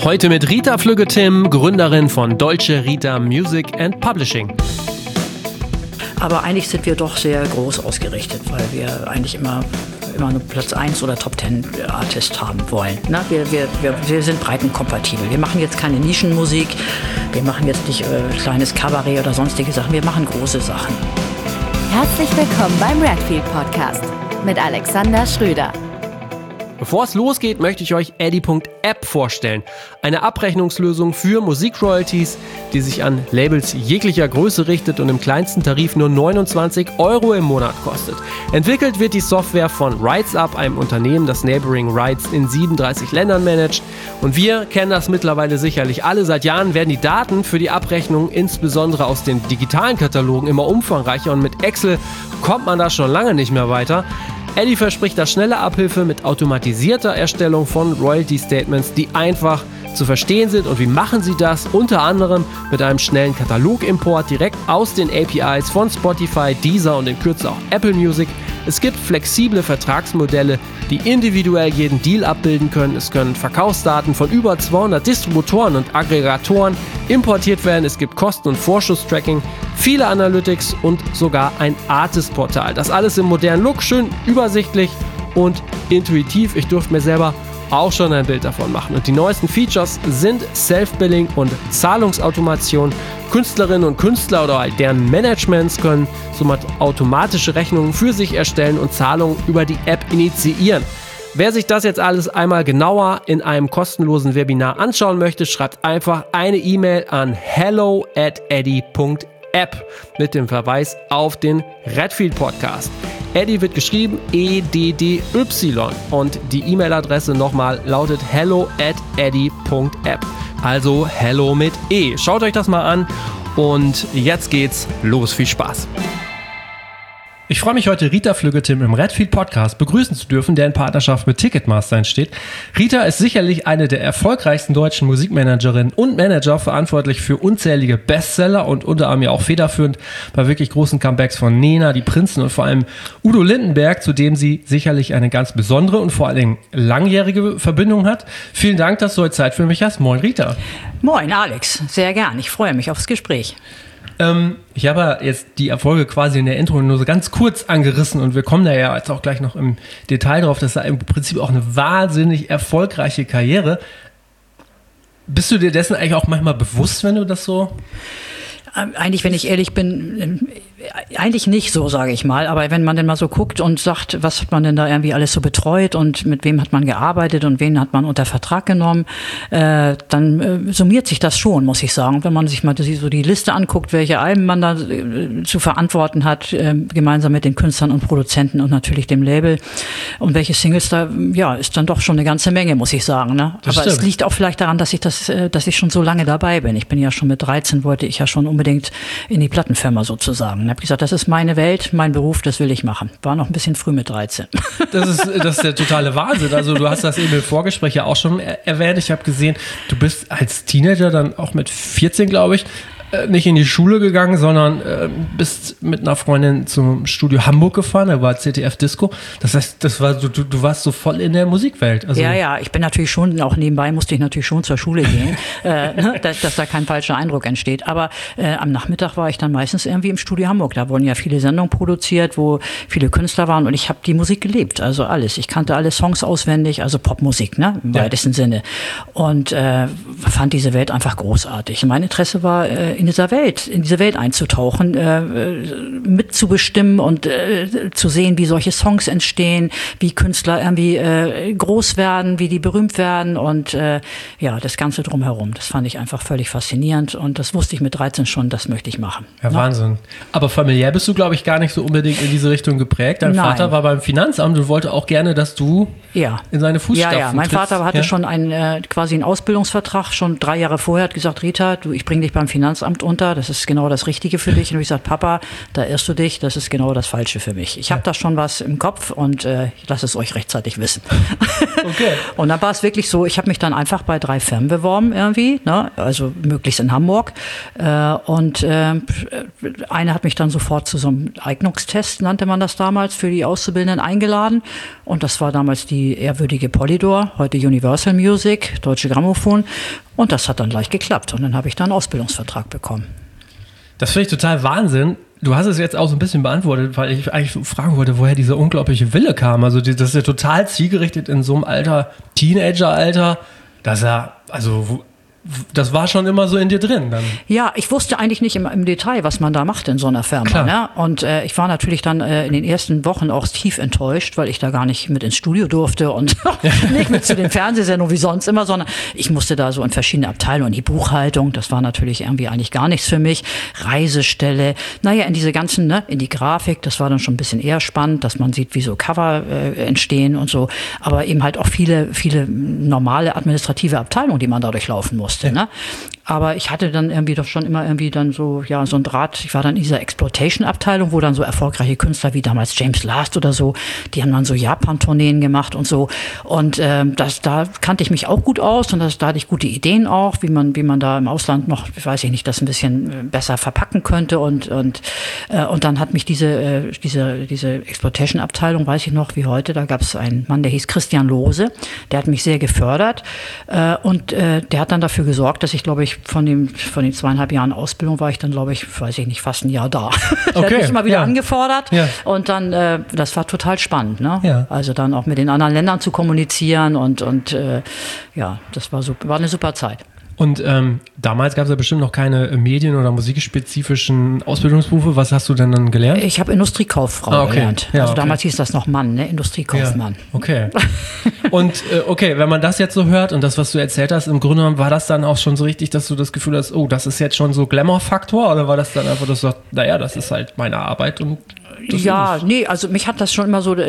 Heute mit Rita Flügge-Timm, Gründerin von Dolce Rita Music and Publishing. Aber eigentlich sind wir doch sehr groß ausgerichtet, weil wir eigentlich immer nur Platz 1 oder Top 10 Artist haben wollen. Na, wir sind breitenkompatibel. Wir machen jetzt keine Nischenmusik, wir machen jetzt nicht kleines Kabarett oder sonstige Sachen, wir machen große Sachen. Herzlich willkommen beim Redfield Podcast mit Alexander Schröder. Bevor es losgeht, möchte ich euch Eddy.app vorstellen. Eine Abrechnungslösung für Musikroyalties, die sich an Labels jeglicher Größe richtet und im kleinsten Tarif nur 29 € im Monat kostet. Entwickelt wird die Software von RightsUp, einem Unternehmen, das Neighboring Rights in 37 Ländern managt. Und wir kennen das mittlerweile sicherlich alle. Seit Jahren werden die Daten für die Abrechnung, insbesondere aus den digitalen Katalogen, immer umfangreicher und mit Excel kommt man da schon lange nicht mehr weiter. Eddy verspricht da schnelle Abhilfe mit automatisierter Erstellung von Royalty-Statements, die einfach zu verstehen sind. Und wie machen sie das? Unter anderem mit einem schnellen Katalogimport direkt aus den APIs von Spotify, Deezer und in Kürze auch Apple Music. Es gibt flexible Vertragsmodelle, die individuell jeden Deal abbilden können. Es können Verkaufsdaten von über 200 Distributoren und Aggregatoren importiert werden. Es gibt Kosten- und Vorschusstracking, viele Analytics und sogar ein Artist-Portal. Das alles im modernen Look, schön übersichtlich und intuitiv. Ich durfte mir selber auch schon ein Bild davon machen. Und die neuesten Features sind Self-Billing und Zahlungsautomation. Künstlerinnen und Künstler oder deren Managements können somit automatische Rechnungen für sich erstellen und Zahlungen über die App initiieren. Wer sich das jetzt alles einmal genauer in einem kostenlosen Webinar anschauen möchte, schreibt einfach eine E-Mail an hello@eddy.app mit dem Verweis auf den Redfield Podcast. Eddy wird geschrieben EDDY und die E-Mail-Adresse nochmal lautet hello@eddy.app. Also hello mit E. Schaut euch das mal an und jetzt geht's los. Viel Spaß. Ich freue mich heute, Rita Flügge-Timm im Redfield Podcast begrüßen zu dürfen, der in Partnerschaft mit Ticketmaster entsteht. Rita ist sicherlich eine der erfolgreichsten deutschen Musikmanagerinnen und Manager, verantwortlich für unzählige Bestseller und unter anderem ja auch federführend bei wirklich großen Comebacks von Nena, die Prinzen und vor allem Udo Lindenberg, zu dem sie sicherlich eine ganz besondere und vor allen Dingen langjährige Verbindung hat. Vielen Dank, dass du heute Zeit für mich hast. Moin, Rita. Moin, Alex. Sehr gern. Ich freue mich aufs Gespräch. Ich habe jetzt die Erfolge quasi in der Intro nur so ganz kurz angerissen und wir kommen da ja jetzt auch gleich noch im Detail drauf. Das ist im Prinzip auch eine wahnsinnig erfolgreiche Karriere. Bist du dir dessen eigentlich auch manchmal bewusst, wenn du das so... Eigentlich, wenn ich ehrlich bin, eigentlich nicht so, sage ich mal. Aber wenn man denn mal so guckt und sagt, was hat man denn da irgendwie alles so betreut und mit wem hat man gearbeitet und wen hat man unter Vertrag genommen, dann summiert sich das schon, muss ich sagen. Wenn man sich mal so die Liste anguckt, welche Alben man da zu verantworten hat, gemeinsam mit den Künstlern und Produzenten und natürlich dem Label und welche Singles da, ja, ist dann doch schon eine ganze Menge, muss ich sagen. Ne? Aber stimmt. Es liegt auch vielleicht daran, dass ich schon so lange dabei bin. Ich bin ja schon mit 13, wollte ich ja schon unbedingt in die Plattenfirma sozusagen. Ich habe gesagt, das ist meine Welt, mein Beruf, das will ich machen. War noch ein bisschen früh mit 13. Das ist der totale Wahnsinn. Also du hast das eben im Vorgespräch ja auch schon erwähnt. Ich habe gesehen, du bist als Teenager dann auch mit 14, glaube ich, nicht in die Schule gegangen, sondern bist mit einer Freundin zum Studio Hamburg gefahren, da war ZDF Disco. Das heißt, das war du warst so voll in der Musikwelt. Also ja, ich bin natürlich schon, auch nebenbei musste ich natürlich schon zur Schule gehen, dass da kein falscher Eindruck entsteht. Aber am Nachmittag war ich dann meistens irgendwie im Studio Hamburg. Da wurden ja viele Sendungen produziert, wo viele Künstler waren und ich habe die Musik gelebt, also alles. Ich kannte alle Songs auswendig, also Popmusik, ne, im weitesten Sinne. Und fand diese Welt einfach großartig. Mein Interesse war, in diese Welt einzutauchen, mitzubestimmen und zu sehen, wie solche Songs entstehen, wie Künstler irgendwie groß werden, wie die berühmt werden und das Ganze drumherum. Das fand ich einfach völlig faszinierend und das wusste ich mit 13 schon, das möchte ich machen. Ja, Wahnsinn. Aber familiär bist du, glaube ich, gar nicht so unbedingt in diese Richtung geprägt. Dein Vater war beim Finanzamt und wollte auch gerne, dass du in seine Fußstapfen trittst. Mein Vater hatte schon quasi einen Ausbildungsvertrag, schon 3 Jahre vorher, hat gesagt, Rita, ich bringe dich beim Finanzamt Lehramt unter, das ist genau das Richtige für dich. Und ich gesagt, Papa, da irrst du dich, das ist genau das Falsche für mich. Ich habe da schon was im Kopf und ich lasse es euch rechtzeitig wissen. Okay. Und dann war es wirklich so, ich habe mich dann einfach bei 3 Firmen beworben irgendwie, ne? Also möglichst in Hamburg. Und eine hat mich dann sofort zu so einem Eignungstest, nannte man das damals, für die Auszubildenden eingeladen. Und das war damals die ehrwürdige Polydor, heute Universal Music, Deutsche Grammophon. Und das hat dann gleich geklappt. Und dann habe ich da einen Ausbildungsvertrag bekommen. Das finde ich total Wahnsinn. Du hast es jetzt auch so ein bisschen beantwortet, weil ich eigentlich fragen wollte, woher dieser unglaubliche Wille kam. Also das ist ja total zielgerichtet in so einem Alter, Teenager-Alter, dass das war schon immer so in dir drin dann. Ja, ich wusste eigentlich nicht im Detail, was man da macht in so einer Firma. Ne? Und ich war natürlich dann in den ersten Wochen auch tief enttäuscht, weil ich da gar nicht mit ins Studio durfte und nicht mit zu den Fernsehsendungen wie sonst immer, sondern ich musste da so in verschiedene Abteilungen, die Buchhaltung, das war natürlich irgendwie eigentlich gar nichts für mich, Reisestelle, naja, in diese ganzen, ne, in die Grafik, das war dann schon ein bisschen eher spannend, dass man sieht, wie so Cover entstehen und so, aber eben halt auch viele normale administrative Abteilungen, die man da durchlaufen muss. Ja. Ne? Aber ich hatte dann irgendwie doch schon immer irgendwie dann so, ja, so ein Draht. Ich war dann in dieser Exploitation-Abteilung, wo dann so erfolgreiche Künstler wie damals James Last oder so, die haben dann so Japan-Tourneen gemacht und so. Und da kannte ich mich auch gut aus und da hatte ich gute Ideen auch, wie man da im Ausland noch, weiß ich nicht, das ein bisschen besser verpacken könnte. Und dann hat mich diese Exploitation-Abteilung, weiß ich noch wie heute, da gab es einen Mann, der hieß Christian Lohse, der hat mich sehr gefördert und der hat dann dafür gesorgt, dass ich, glaube ich, von den 2,5 Jahren Ausbildung war ich dann, glaube ich, weiß ich nicht, fast ein Jahr da. Der hat mich immer wieder angefordert und dann, das war total spannend, ne? Ja. Also dann auch mit den anderen Ländern zu kommunizieren und ja, das war eine super Zeit. Und damals gab es ja bestimmt noch keine medien- oder musikspezifischen Ausbildungsberufe. Was hast du denn dann gelernt? Ich habe Industriekauffrau gelernt. Ja, also damals hieß das noch Mann, ne? Industriekaufmann. Ja, okay. Und wenn man das jetzt so hört und das, was du erzählt hast, im Grunde genommen war das dann auch schon so richtig, dass du das Gefühl hast, oh, das ist jetzt schon so Glamour-Faktor? Oder war das dann einfach, dass du sagst, naja, das ist halt meine Arbeit und ja, nee, also mich hat das schon immer so,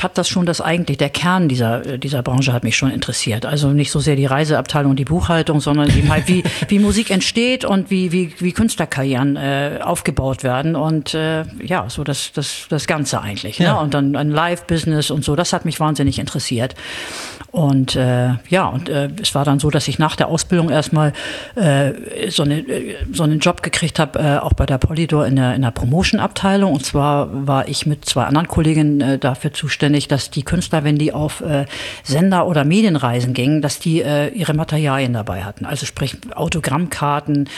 der Kern dieser Branche hat mich schon interessiert. Also nicht so sehr die Reiseabteilung und die Buchhaltung, sondern eben halt, wie Musik entsteht und wie Künstlerkarrieren aufgebaut werden und ja, so das Ganze eigentlich. Ja. Ne? Und dann ein Live-Business und so, das hat mich wahnsinnig interessiert. Und es war dann so, dass ich nach der Ausbildung erstmal so einen Job gekriegt habe, auch bei der Polydor in der Promotion-Abteilung. Und zwar war ich mit 2 anderen Kolleginnen dafür zuständig, dass die Künstler, wenn die auf Sender- oder Medienreisen gingen, dass die ihre Materialien dabei hatten. Also sprich Autogrammkarten,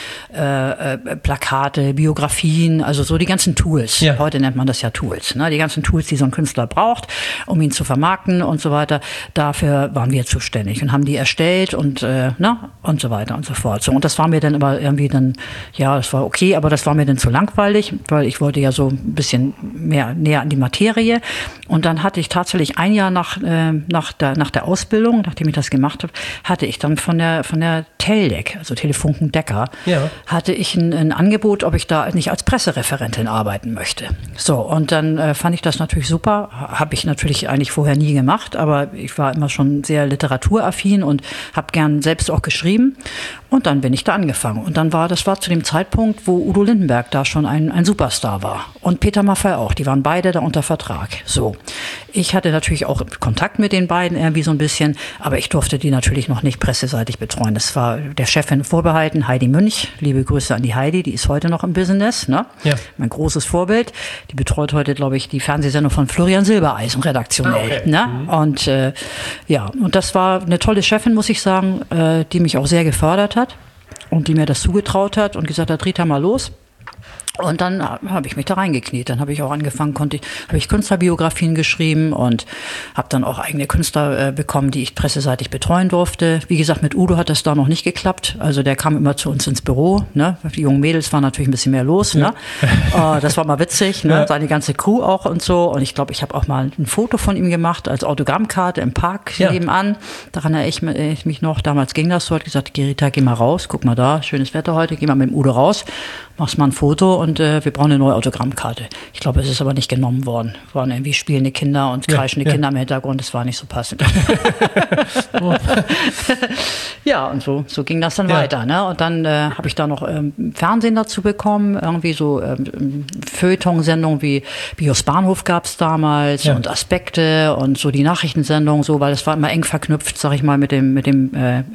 Plakate, Biografien, also so die ganzen Tools. Ja. Heute nennt man das ja Tools. Ne? Die ganzen Tools, die so ein Künstler braucht, um ihn zu vermarkten und so weiter. Dafür waren wir zuständig und haben die erstellt und und so weiter und so fort. So, und das war mir dann aber irgendwie das war okay, aber das war mir dann zu langweilig, weil ich wollte ja so ein bisschen mehr näher an die Materie. Und dann hatte ich tatsächlich ein Jahr nach der Ausbildung, nachdem ich das gemacht habe, hatte ich dann von der Teldec, also Telefunken Decker, hatte ich ein Angebot, ob ich da nicht als Pressereferentin arbeiten möchte. So, und dann fand ich das natürlich super. Habe ich natürlich eigentlich vorher nie gemacht, aber ich war immer schon sehr literaturaffin und habe gern selbst auch geschrieben. Und dann bin ich da angefangen. Und dann das war zu dem Zeitpunkt, wo Udo Lindenberg da schon ein Superstar war. Und Peter Maffay auch. Die waren beide da unter Vertrag. So. Ich hatte natürlich auch Kontakt mit den beiden irgendwie so ein bisschen, aber ich durfte die natürlich noch nicht presseseitig betreuen. Das war der Chefin vorbehalten, Heidi Münch. Liebe Grüße an die Heidi, die ist heute noch im Business, ne? Ja. Mein großes Vorbild. Die betreut heute, glaube ich, die Fernsehsendung von Florian Silbereisen redaktionell. Okay. Ne? Und und das war eine tolle Chefin, muss ich sagen, die mich auch sehr gefördert hat und die mir das zugetraut hat und gesagt hat, Rita, mal los. Und dann habe ich mich da reingekniet. Dann habe ich auch angefangen, habe ich Künstlerbiografien geschrieben und habe dann auch eigene Künstler bekommen, die ich presseseitig betreuen durfte. Wie gesagt, mit Udo hat das da noch nicht geklappt. Also der kam immer zu uns ins Büro. Ne? Die jungen Mädels waren natürlich ein bisschen mehr los. Ja. Ne? Das war mal witzig. Ne? Ja. Seine ganze Crew auch und so. Und ich glaube, ich habe auch mal ein Foto von ihm gemacht als Autogrammkarte im Park nebenan. Daran erinnere ich mich noch. Damals ging das so. Hat gesagt, Rita, geh mal raus. Guck mal da, schönes Wetter heute. Geh mal mit dem Udo raus. Machst mal ein Foto und und wir brauchen eine neue Autogrammkarte. Ich glaube, es ist aber nicht genommen worden. Waren irgendwie spielende Kinder und kreischende Kinder im Hintergrund. Das war nicht so passend. Ja, und so ging das dann weiter. Ne? Und dann habe ich da noch Fernsehen dazu bekommen. Irgendwie so Feuilleton-Sendungen wie Bios Bahnhof gab es damals und Aspekte und so die Nachrichtensendungen, so, weil das war immer eng verknüpft, sag ich mal, mit dem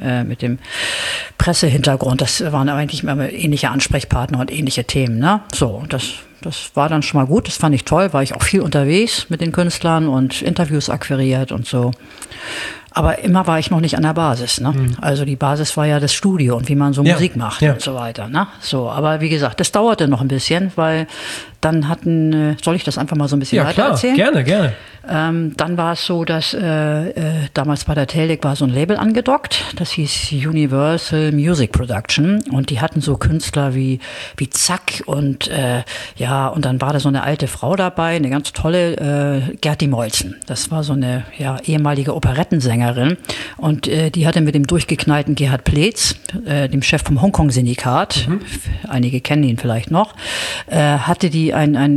Pressehintergrund. Das waren eigentlich immer ähnliche Ansprechpartner und ähnliche Themen. Ne? So, das war dann schon mal gut. Das fand ich toll, war ich auch viel unterwegs mit den Künstlern und Interviews akquiriert und so. Aber immer war ich noch nicht an der Basis. Ne? Also die Basis war ja das Studio und wie man so Musik macht und so weiter. Ne? So, aber wie gesagt, das dauerte noch ein bisschen, weil dann soll ich das einfach mal so ein bisschen weiter erzählen? Ja, gerne. Dann war es so, dass damals bei der Teldec war so ein Label angedockt, das hieß Universal Music Production und die hatten so Künstler wie Zack und und dann war da so eine alte Frau dabei, eine ganz tolle Gerti Molzen. Das war so eine ehemalige Operettensängerin und die hatte mit dem durchgeknallten Gerhard Pleetz, dem Chef vom Hongkong-Syndikat, einige kennen ihn vielleicht noch, hatte die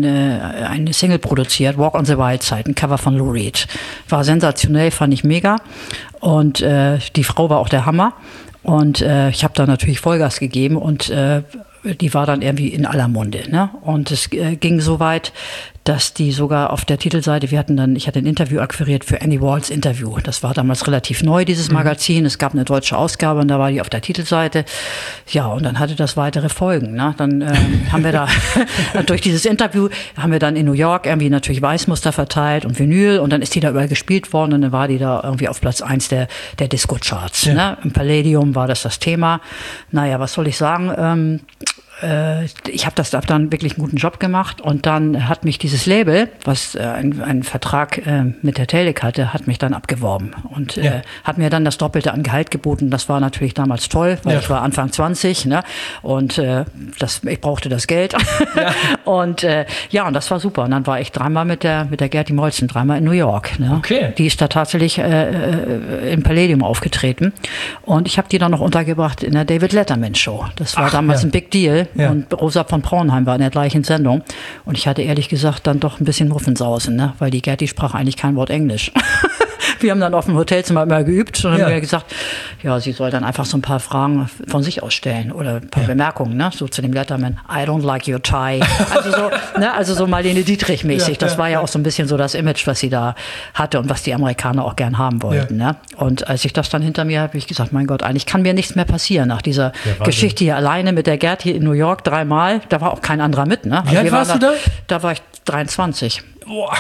eine Single produziert, Walk on the Wild Side, ein Cover von Lou Reed. War sensationell, fand ich mega. Und die Frau war auch der Hammer. Und ich habe da natürlich Vollgas gegeben und die war dann irgendwie in aller Munde. Ne? Und es ging so weit, dass die sogar auf der Titelseite, ich hatte ein Interview akquiriert für Annie Walls Interview. Das war damals relativ neu, dieses Magazin. Es gab eine deutsche Ausgabe und da war die auf der Titelseite. Ja, und dann hatte das weitere Folgen. Ne? Dann haben wir da, durch dieses Interview, haben wir dann in New York irgendwie natürlich Weißmuster verteilt und Vinyl und dann ist die da überall gespielt worden und dann war die da irgendwie auf Platz 1 der Disco-Charts. Ja. Ne? Im Palladium war das Thema. Naja, was soll ich sagen? Ich habe dann wirklich einen guten Job gemacht und dann hat mich dieses Label, was einen Vertrag mit der Teldec hatte, hat mich dann abgeworben und hat mir dann das Doppelte an Gehalt geboten. Das war natürlich damals toll, weil ich war Anfang 20, ne? Und ich brauchte das Geld. Und und das war super. Und dann war ich dreimal mit der Gerti Molzen, dreimal in New York. Ne? Okay. Die ist da tatsächlich im Palladium aufgetreten und ich habe die dann noch untergebracht in der David Letterman Show. Das war damals ein Big Deal. Ja. Und Rosa von Braunheim war in der gleichen Sendung. Und ich hatte ehrlich gesagt dann doch ein bisschen Muffensausen, ne? Weil die Gerti sprach eigentlich kein Wort Englisch. Wir haben dann auf dem Hotelzimmer immer geübt und haben mir gesagt, sie soll dann einfach so ein paar Fragen von sich aus stellen oder ein paar Bemerkungen, ne? So zu dem Letterman, I don't like your tie. Also so Marlene Dietrich mäßig. Das war ja auch so ein bisschen so das Image, was sie da hatte und was die Amerikaner auch gern haben wollten. Ne? Und als ich das dann hinter mir habe, ich gesagt, mein Gott, eigentlich kann mir nichts mehr passieren nach dieser Geschichte hier alleine mit der Gerti in New York dreimal. Da war auch kein anderer mit. Ne? Wie alt warst du da? Da war ich 23. Boah.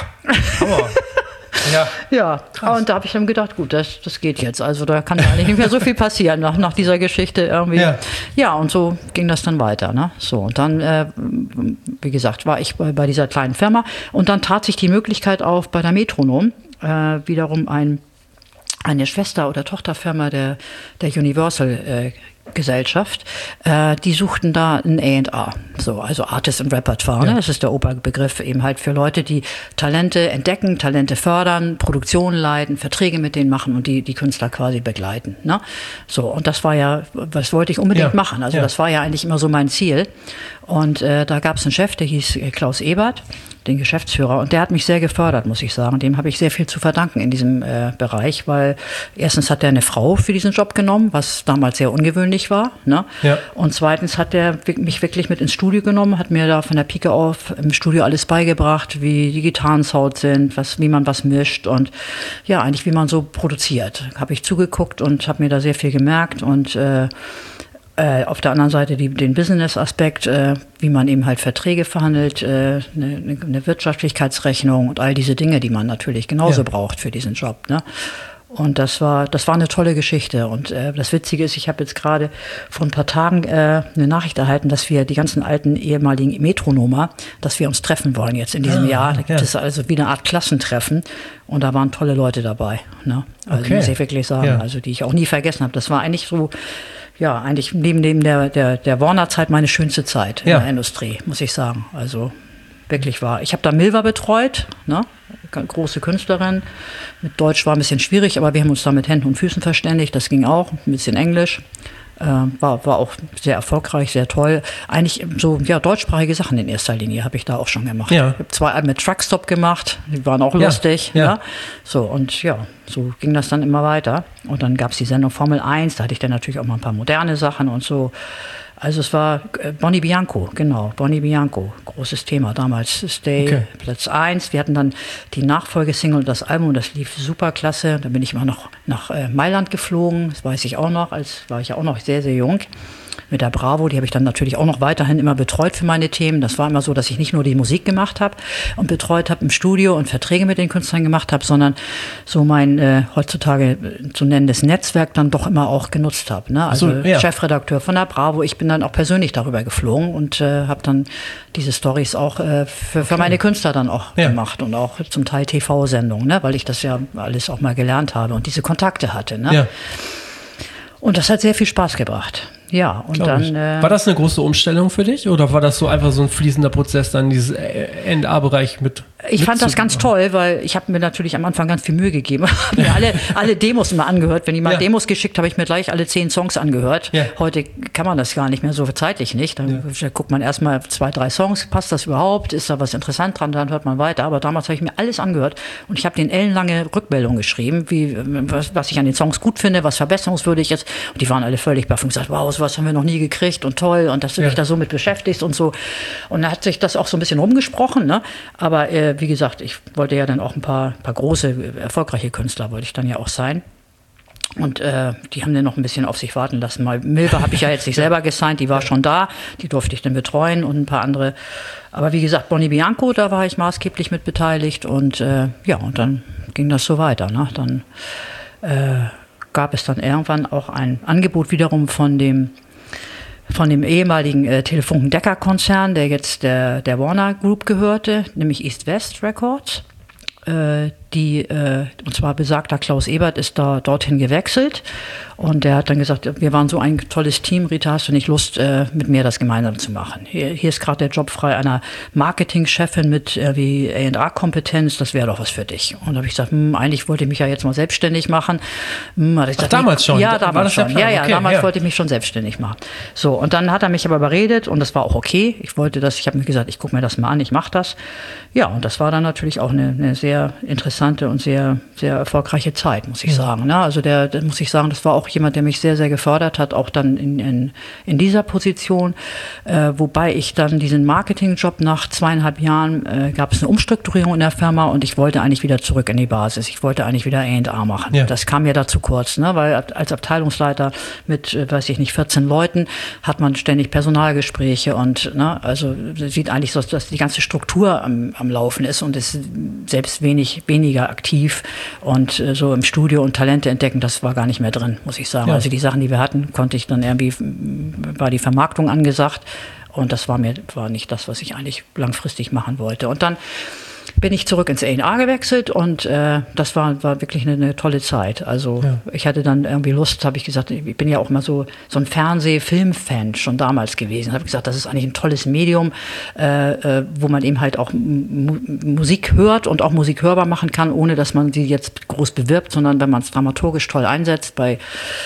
Und da habe ich dann gedacht, gut, das geht jetzt. Also da kann ja eigentlich nicht mehr so viel passieren nach dieser Geschichte irgendwie. Ja, und so ging das dann weiter. Ne? So, und dann, wie gesagt, war ich bei dieser kleinen Firma und dann tat sich die Möglichkeit auf bei der Metronom, wiederum eine Schwester- oder Tochterfirma der Universal Gesellschaft, die suchten da ein A&R, so, also Artist and Repertoire, ne? Das ist der Oberbegriff eben halt für Leute, die Talente entdecken, Talente fördern, Produktionen leiten, Verträge mit denen machen und die Künstler quasi begleiten, ne? So, und das war was wollte ich unbedingt machen, also das war ja eigentlich immer so mein Ziel und da gab es einen Chef, der hieß Klaus Ebert, den Geschäftsführer, und der hat mich sehr gefördert, muss ich sagen. Dem habe ich sehr viel zu verdanken in diesem Bereich, weil erstens hat er eine Frau für diesen Job genommen, was damals sehr ungewöhnlich war, ne? Und zweitens hat er mich wirklich mit ins Studio genommen, hat mir da von der Pike auf im Studio alles beigebracht, wie die Gitarrensound sind, wie man was mischt und eigentlich wie man so produziert. Habe ich zugeguckt und habe mir da sehr viel gemerkt und auf der anderen Seite den Business-Aspekt, wie man eben halt Verträge verhandelt, eine Wirtschaftlichkeitsrechnung und all diese Dinge, die man natürlich genauso braucht für diesen Job. Ne? Und das war eine tolle Geschichte. Und das Witzige ist, ich habe jetzt gerade vor ein paar Tagen eine Nachricht erhalten, dass wir die ganzen alten ehemaligen Metronomer, dass wir uns treffen wollen jetzt in diesem Jahr. Da gibt es also wie eine Art Klassentreffen. Und da waren tolle Leute dabei. Ne? Also muss ich wirklich sagen, also die ich auch nie vergessen habe. Das war eigentlich so... Ja, eigentlich neben der Warner-Zeit meine schönste Zeit in der Industrie, muss ich sagen. Also wirklich wahr. Ich habe da Milva betreut, ne? Große Künstlerin. Mit Deutsch war ein bisschen schwierig, aber wir haben uns da mit Händen und Füßen verständigt. Das ging auch, ein bisschen Englisch. War auch sehr erfolgreich, sehr toll. Eigentlich so deutschsprachige Sachen in erster Linie habe ich da auch schon gemacht. Ja. Ich habe 2 Alben mit Truckstop gemacht, die waren auch lustig. Ja. Ja. So, und so ging das dann immer weiter. Und dann gab es die Sendung Formel 1, da hatte ich dann natürlich auch mal ein paar moderne Sachen und so. Also es war Bonnie Bianco, genau, Bonnie Bianco, großes Thema damals, Stay, Platz 1. Wir hatten dann die Nachfolgesingle und das Album, das lief super klasse. Da bin ich mal noch nach Mailand geflogen, das weiß ich auch noch, als war ich ja auch noch sehr, sehr jung. Mit der Bravo, die habe ich dann natürlich auch noch weiterhin immer betreut für meine Themen. Das war immer so, dass ich nicht nur die Musik gemacht habe und betreut habe im Studio und Verträge mit den Künstlern gemacht habe, sondern so mein heutzutage zu nennendes Netzwerk dann doch immer auch genutzt habe. Ne? Also Chefredakteur von der Bravo. Ich bin dann auch persönlich darüber geflogen und habe dann diese Storys auch für meine Künstler dann auch gemacht und auch zum Teil TV-Sendungen, ne? Weil ich das ja alles auch mal gelernt habe und diese Kontakte hatte. Ne? Ja. Und das hat sehr viel Spaß gebracht. Ja, und dann. War das eine große Umstellung für dich oder war das so einfach so ein fließender Prozess, dann dieses NA-Bereich mit? Ich fand das ganz toll, weil ich habe mir natürlich am Anfang ganz viel Mühe gegeben. Habe mir alle Demos immer angehört. Wenn jemand Demos geschickt, habe ich mir gleich alle 10 Songs angehört. Ja. Heute kann man das gar nicht mehr, so zeitlich nicht. Dann guckt man erstmal 2, 3 Songs, passt das überhaupt? Ist da was interessant dran? Dann hört man weiter. Aber damals habe ich mir alles angehört und ich habe denen ellenlange Rückmeldungen geschrieben, was ich an den Songs gut finde, was verbesserungswürdig ist. Und die waren alle völlig baff und gesagt, wow, sowas haben wir noch nie gekriegt und toll und dass du dich da so mit beschäftigst und so. Und da hat sich das auch so ein bisschen rumgesprochen, ne? Aber wie gesagt, ich wollte ja dann auch ein paar große, erfolgreiche Künstler wollte ich dann ja auch sein. Und die haben dann noch ein bisschen auf sich warten lassen. Mal Milva habe ich ja jetzt nicht selber gesigned, die war schon da, die durfte ich dann betreuen und ein paar andere. Aber wie gesagt, Bonnie Bianco, da war ich maßgeblich mit beteiligt und und dann ging das so weiter. Ne? Dann gab es dann irgendwann auch ein Angebot wiederum von dem ehemaligen Telefunken-Decker-Konzern, der jetzt der Warner Group gehörte, nämlich East West Records. Und zwar besagter Klaus Ebert ist dorthin gewechselt und der hat dann gesagt, wir waren so ein tolles Team, Rita, hast du nicht Lust, mit mir das gemeinsam zu machen? Hier ist gerade der Job frei einer Marketingchefin mit wie A&R-Kompetenz, das wäre doch was für dich. Und da habe ich gesagt, eigentlich wollte ich mich ja jetzt mal selbstständig machen. Damals schon? Ja, damals schon. Damals wollte ich mich schon selbstständig machen. So, und dann hat er mich aber überredet und das war auch okay. Ich habe mir gesagt, ich gucke mir das mal an, ich mache das. Ja, und das war dann natürlich auch eine sehr interessante und sehr, sehr erfolgreiche Zeit, muss ich sagen. Ne? Also muss ich sagen, das war auch jemand, der mich sehr, sehr gefördert hat, auch dann in dieser Position. Wobei ich dann diesen Marketingjob nach 2,5 Jahren, gab es eine Umstrukturierung in der Firma und ich wollte eigentlich wieder zurück in die Basis. Ich wollte eigentlich wieder A&R machen. Ja. Das kam mir da zu kurz, ne? Weil als Abteilungsleiter mit, 14 Leuten hat man ständig Personalgespräche und also sieht eigentlich so, dass die ganze Struktur am Laufen ist und ist selbst weniger aktiv und so im Studio und Talente entdecken, das war gar nicht mehr drin, muss ich sagen. Ja. Also die Sachen, die wir hatten, konnte ich dann irgendwie, war die Vermarktung angesagt und das war nicht das, was ich eigentlich langfristig machen wollte. Und dann bin ich zurück ins A&R gewechselt und das war wirklich eine tolle Zeit. Also ich hatte dann irgendwie Lust, habe ich gesagt, ich bin ja auch immer so ein Fernseh-Film-Fan schon damals gewesen. Habe gesagt, das ist eigentlich ein tolles Medium, wo man eben halt auch Musik hört und auch Musik hörbar machen kann, ohne dass man sie jetzt groß bewirbt, sondern wenn man es dramaturgisch toll einsetzt bei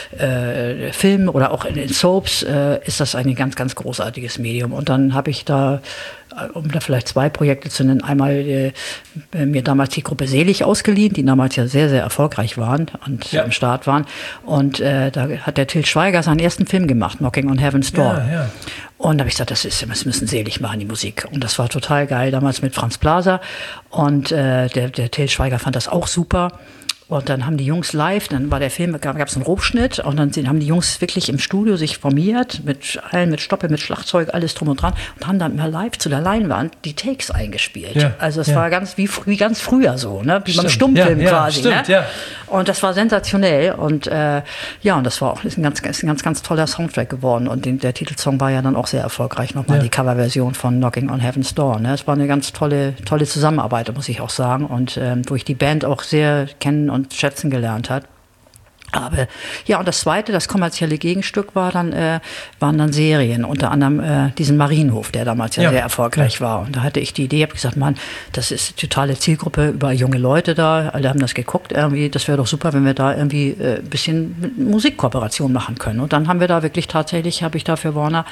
Filmen oder auch in Soaps, ist das ein ganz, ganz großartiges Medium. Und dann habe ich da, um da vielleicht 2 Projekte zu nennen, einmal mir damals die Gruppe Selig ausgeliehen, die damals ja sehr, sehr erfolgreich waren und am Start waren. Und da hat der Til Schweiger seinen ersten Film gemacht, Knocking on Heaven's Door. Ja. Und da habe ich gesagt, das müssen Selig machen, die Musik. Und das war total geil, damals mit Franz Blaser. Und der Til Schweiger fand das auch super. Und dann haben die Jungs live, dann war der Film, gab es einen Rohschnitt und dann haben die Jungs wirklich im Studio sich formiert, mit Stoppe, mit Schlagzeug, alles drum und dran und haben dann mal live zu der Leinwand die Takes eingespielt. Ja, also es war ganz wie ganz früher so, ne? Wie beim Stummfilm quasi. Stimmt, ne? Ja. Und das war sensationell und und das war auch ein ganz toller Soundtrack geworden und der Titelsong war ja dann auch sehr erfolgreich, nochmal die Coverversion von Knocking on Heaven's Door. Ne? Es war eine ganz tolle Zusammenarbeit, muss ich auch sagen und wo ich die Band auch sehr kennen und schätzen gelernt hat. Aber ja, und das zweite, das kommerzielle Gegenstück waren dann Serien, unter anderem diesen Marienhof, der damals ja sehr erfolgreich war. Und da hatte ich die Idee, habe gesagt, Mann, das ist eine totale Zielgruppe, überall junge Leute da, alle haben das geguckt irgendwie, das wäre doch super, wenn wir da irgendwie ein bisschen Musikkooperation machen können. Und dann haben wir da wirklich tatsächlich, habe ich da für Warner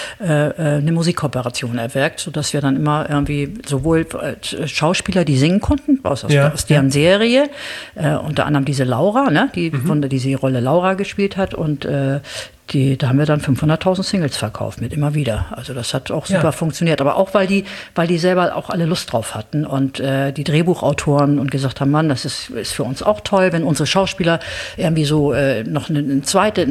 eine Musikkooperation erwirkt, sodass wir dann immer irgendwie sowohl Schauspieler, die singen konnten, aus deren Serie, unter anderem diese Laura, ne, die die Rolle Laura gespielt hat und da haben wir dann 500.000 Singles verkauft mit immer wieder. Also das hat auch super funktioniert. Aber auch, weil die selber auch alle Lust drauf hatten und die Drehbuchautoren und gesagt haben, Mann, das ist für uns auch toll, wenn unsere Schauspieler irgendwie so noch eine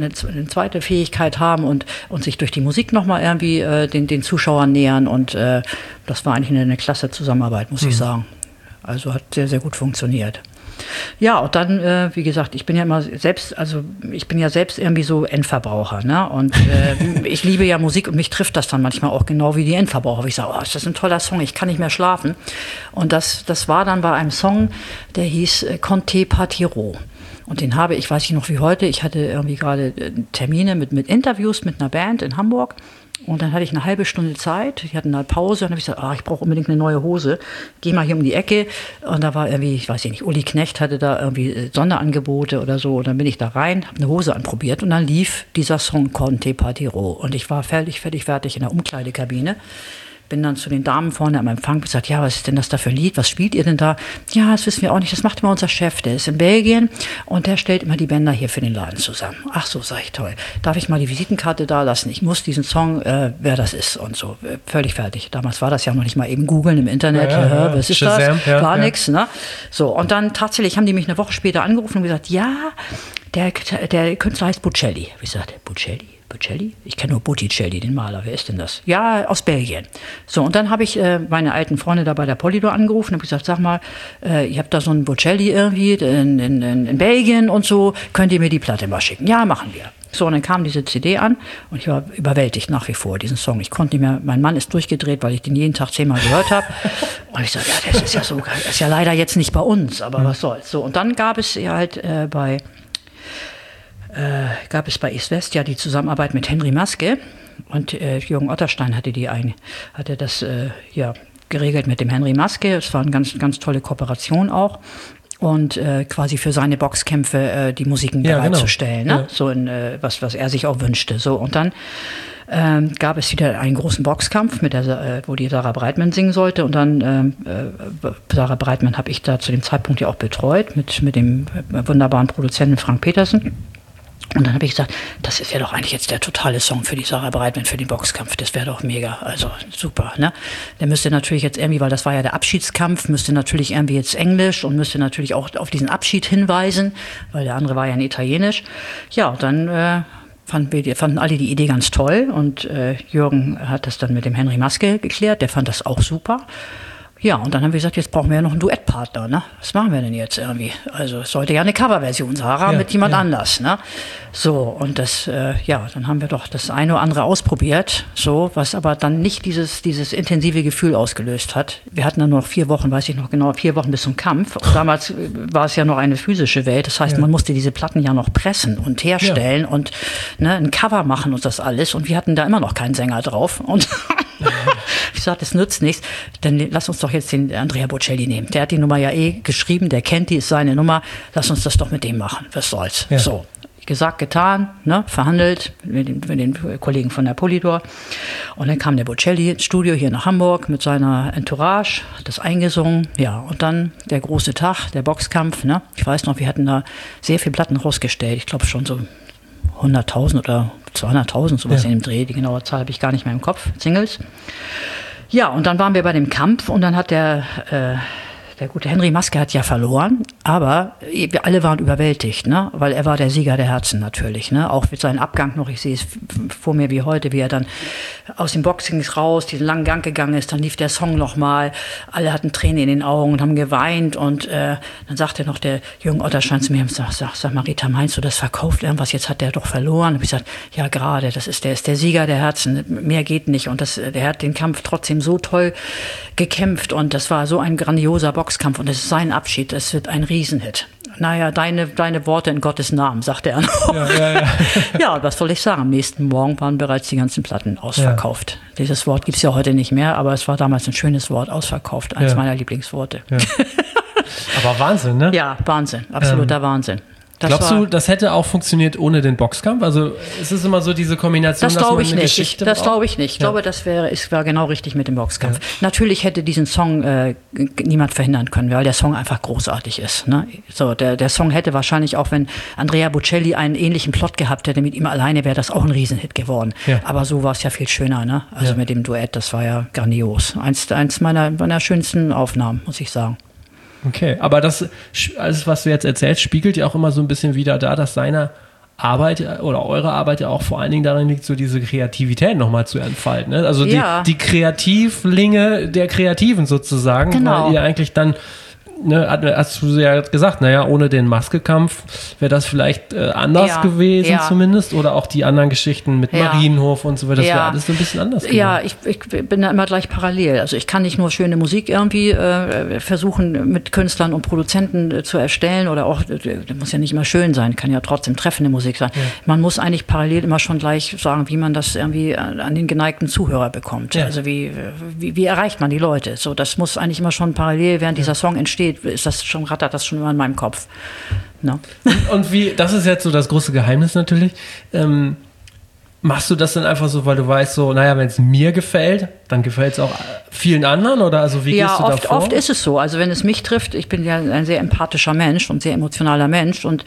zweite Fähigkeit haben und sich durch die Musik nochmal irgendwie den Zuschauern nähern. Und das war eigentlich eine klasse Zusammenarbeit, muss ich sagen. Also hat sehr, sehr gut funktioniert. Ja, und dann, wie gesagt, ich bin ja selbst irgendwie so Endverbraucher, ne? Und ich liebe ja Musik und mich trifft das dann manchmal auch genau wie die Endverbraucher. Ich sage, ist das ein toller Song, ich kann nicht mehr schlafen. Und das war dann bei einem Song, der hieß Conte Partiro. Und den habe ich, weiß ich noch wie heute, ich hatte irgendwie gerade Termine mit Interviews mit einer Band in Hamburg. Und dann hatte ich eine halbe Stunde Zeit, ich hatte eine Pause und dann habe ich gesagt, ich brauche unbedingt eine neue Hose. Geh mal hier um die Ecke. Und da war irgendwie, ich weiß nicht, Uli Knecht hatte da irgendwie Sonderangebote oder so. Und dann bin ich da rein, habe eine Hose anprobiert und dann lief dieser Song Conte Partiro. Und ich war fertig in der Umkleidekabine. Bin dann zu den Damen vorne am Empfang gesagt, ja, was ist denn das da für ein Lied? Was spielt ihr denn da? Ja, das wissen wir auch nicht. Das macht immer unser Chef. Der ist in Belgien und der stellt immer die Bänder hier für den Laden zusammen. Ach so, sag ich, toll. Darf ich mal die Visitenkarte da lassen? Ich muss diesen Song, wer das ist und so. Völlig fertig. Damals war das ja noch nicht mal eben googeln im Internet. Was ist Shazam, das? Gar nichts. Ne? So, und dann tatsächlich haben die mich eine Woche später angerufen und gesagt, ja, der Künstler heißt Bocelli. Ich sagte, Bocelli? Ich kenne nur Botticelli, den Maler. Wer ist denn das? Ja, aus Belgien. So, und dann habe ich meine alten Freunde da bei der Polydor angerufen und habe gesagt, sag mal, ihr habt da so einen Bocelli irgendwie in Belgien und so, könnt ihr mir die Platte mal schicken? Ja, machen wir. So, und dann kam diese CD an und ich war überwältigt nach wie vor, diesen Song. Ich konnte nicht mehr, mein Mann ist durchgedreht, weil ich den jeden Tag 10-mal gehört habe. Und ich sagte, ja, das ist ja so geil. Das ist ja leider jetzt nicht bei uns, aber was soll's. So, und dann gab es halt bei East West ja die Zusammenarbeit mit Henry Maske und Jürgen Otterstein hatte das geregelt mit dem Henry Maske. Es war eine ganz, ganz tolle Kooperation auch und quasi für seine Boxkämpfe die Musiken bereitzustellen, ne? So was er sich auch wünschte. So, und dann gab es wieder einen großen Boxkampf, wo die Sarah Brightman singen sollte. Und dann Sarah Brightman habe ich da zu dem Zeitpunkt ja auch betreut mit dem wunderbaren Produzenten Frank Petersen. Und dann habe ich gesagt, das ist ja doch eigentlich jetzt der totale Song für die Sarah Brightman, für den Boxkampf. Das wäre doch mega, also super, ne? Der müsste natürlich jetzt irgendwie, weil das war ja der Abschiedskampf, müsste natürlich irgendwie jetzt Englisch und müsste natürlich auch auf diesen Abschied hinweisen, weil der andere war ja in Italienisch. Ja, und dann fanden alle die Idee ganz toll und Jürgen hat das dann mit dem Henry Maske geklärt, der fand das auch super. Ja, und dann haben wir gesagt, jetzt brauchen wir ja noch einen Duettpartner, ne? Was machen wir denn jetzt irgendwie? Also es sollte ja eine Coverversion, Sarah mit jemand anders, ne? So, und dann haben wir doch das eine oder andere ausprobiert, so, was aber dann nicht dieses intensive Gefühl ausgelöst hat. Wir hatten dann noch 4 Wochen, weiß ich noch genau, 4 Wochen bis zum Kampf. Und damals war es ja noch eine physische Welt, das heißt, man musste diese Platten ja noch pressen und herstellen und ein Cover machen und das alles. Und wir hatten da immer noch keinen Sänger drauf. Und ich sagte, das nützt nichts, dann lass uns doch jetzt den Andrea Bocelli nehmen. Der hat die Nummer ja geschrieben, der kennt die, ist seine Nummer, lass uns das doch mit dem machen, was soll's. Ja. So, gesagt, getan, ne, verhandelt mit den Kollegen von der Polydor. Und dann kam der Bocelli ins Studio hier nach Hamburg mit seiner Entourage, hat das eingesungen, ja, und dann der große Tag, der Boxkampf, ne. Ich weiß noch, wir hatten da sehr viele Platten rausgestellt, ich glaube schon so 100.000 oder 200.000, sowas in dem Dreh. Die genaue Zahl habe ich gar nicht mehr im Kopf. Singles. Ja, und dann waren wir bei dem Kampf und dann hat der gute Henry Maske hat ja verloren, aber wir alle waren überwältigt, ne? Weil er war der Sieger der Herzen natürlich, ne? Auch mit seinem Abgang noch, ich sehe es vor mir wie heute, wie er dann aus dem Boxing raus, diesen langen Gang gegangen ist, dann lief der Song nochmal, alle hatten Tränen in den Augen und haben geweint und dann sagte noch der Jürgen Otterstein zu mir, sag Marita, meinst du, das verkauft irgendwas, jetzt hat der doch verloren? Und ich gesagt, ja gerade, der ist der Sieger der Herzen, mehr geht nicht und der hat den Kampf trotzdem so toll gekämpft und das war so ein grandioser Boxkampf Boxkampf und es ist sein Abschied, es wird ein Riesenhit. Naja, deine Worte in Gottes Namen, sagt er noch. Ja, was soll ich sagen? Am nächsten Morgen waren bereits die ganzen Platten ausverkauft. Ja. Dieses Wort gibt es ja heute nicht mehr, aber es war damals ein schönes Wort, ausverkauft. Eines meiner Lieblingsworte. Ja. Aber Wahnsinn, ne? Ja, Wahnsinn. Absoluter Wahnsinn. Glaubst du, das hätte auch funktioniert ohne den Boxkampf? Also es ist immer so diese Kombination, dass man eine Geschichte braucht? Das glaube ich nicht. Ich glaube, das wäre genau richtig mit dem Boxkampf. Ja. Natürlich hätte diesen Song niemand verhindern können, weil der Song einfach großartig ist. Ne? So, der Song hätte wahrscheinlich auch, wenn Andrea Bocelli einen ähnlichen Plot gehabt hätte, mit ihm alleine wäre das auch ein Riesenhit geworden. Ja. Aber so war es ja viel schöner. Ne? Also mit dem Duett, das war ja grandios. Eins meiner schönsten Aufnahmen, muss ich sagen. Okay, aber das, alles, was du jetzt erzählst, spiegelt ja auch immer so ein bisschen wieder da, dass seine Arbeit oder eure Arbeit ja auch vor allen Dingen darin liegt, so diese Kreativität nochmal zu entfalten. Ne? Also die Kreativlinge der Kreativen sozusagen, genau. Weil ihr eigentlich dann, ne, hast du ja gesagt, naja, ohne den Maskekampf wäre das vielleicht anders gewesen zumindest, oder auch die anderen Geschichten mit Marienhof und so weiter, das wäre alles so ein bisschen anders gewesen. Ja, ich bin da immer gleich parallel. Also ich kann nicht nur schöne Musik irgendwie versuchen mit Künstlern und Produzenten zu erstellen oder auch, das muss ja nicht immer schön sein, kann ja trotzdem treffende Musik sein. Ja. Man muss eigentlich parallel immer schon gleich sagen, wie man das irgendwie an den geneigten Zuhörer bekommt. Ja. Also wie erreicht man die Leute? So, das muss eigentlich immer schon parallel, während dieser Song entsteht, rattert das schon immer in meinem Kopf. No. Und wie, das ist jetzt so das große Geheimnis natürlich, machst du das dann einfach so, weil du weißt so, naja, wenn es mir gefällt, dann gefällt es auch vielen anderen, oder also wie gehst du da vor? Oft ist es so. Also wenn es mich trifft, ich bin ja ein sehr empathischer Mensch und sehr emotionaler Mensch und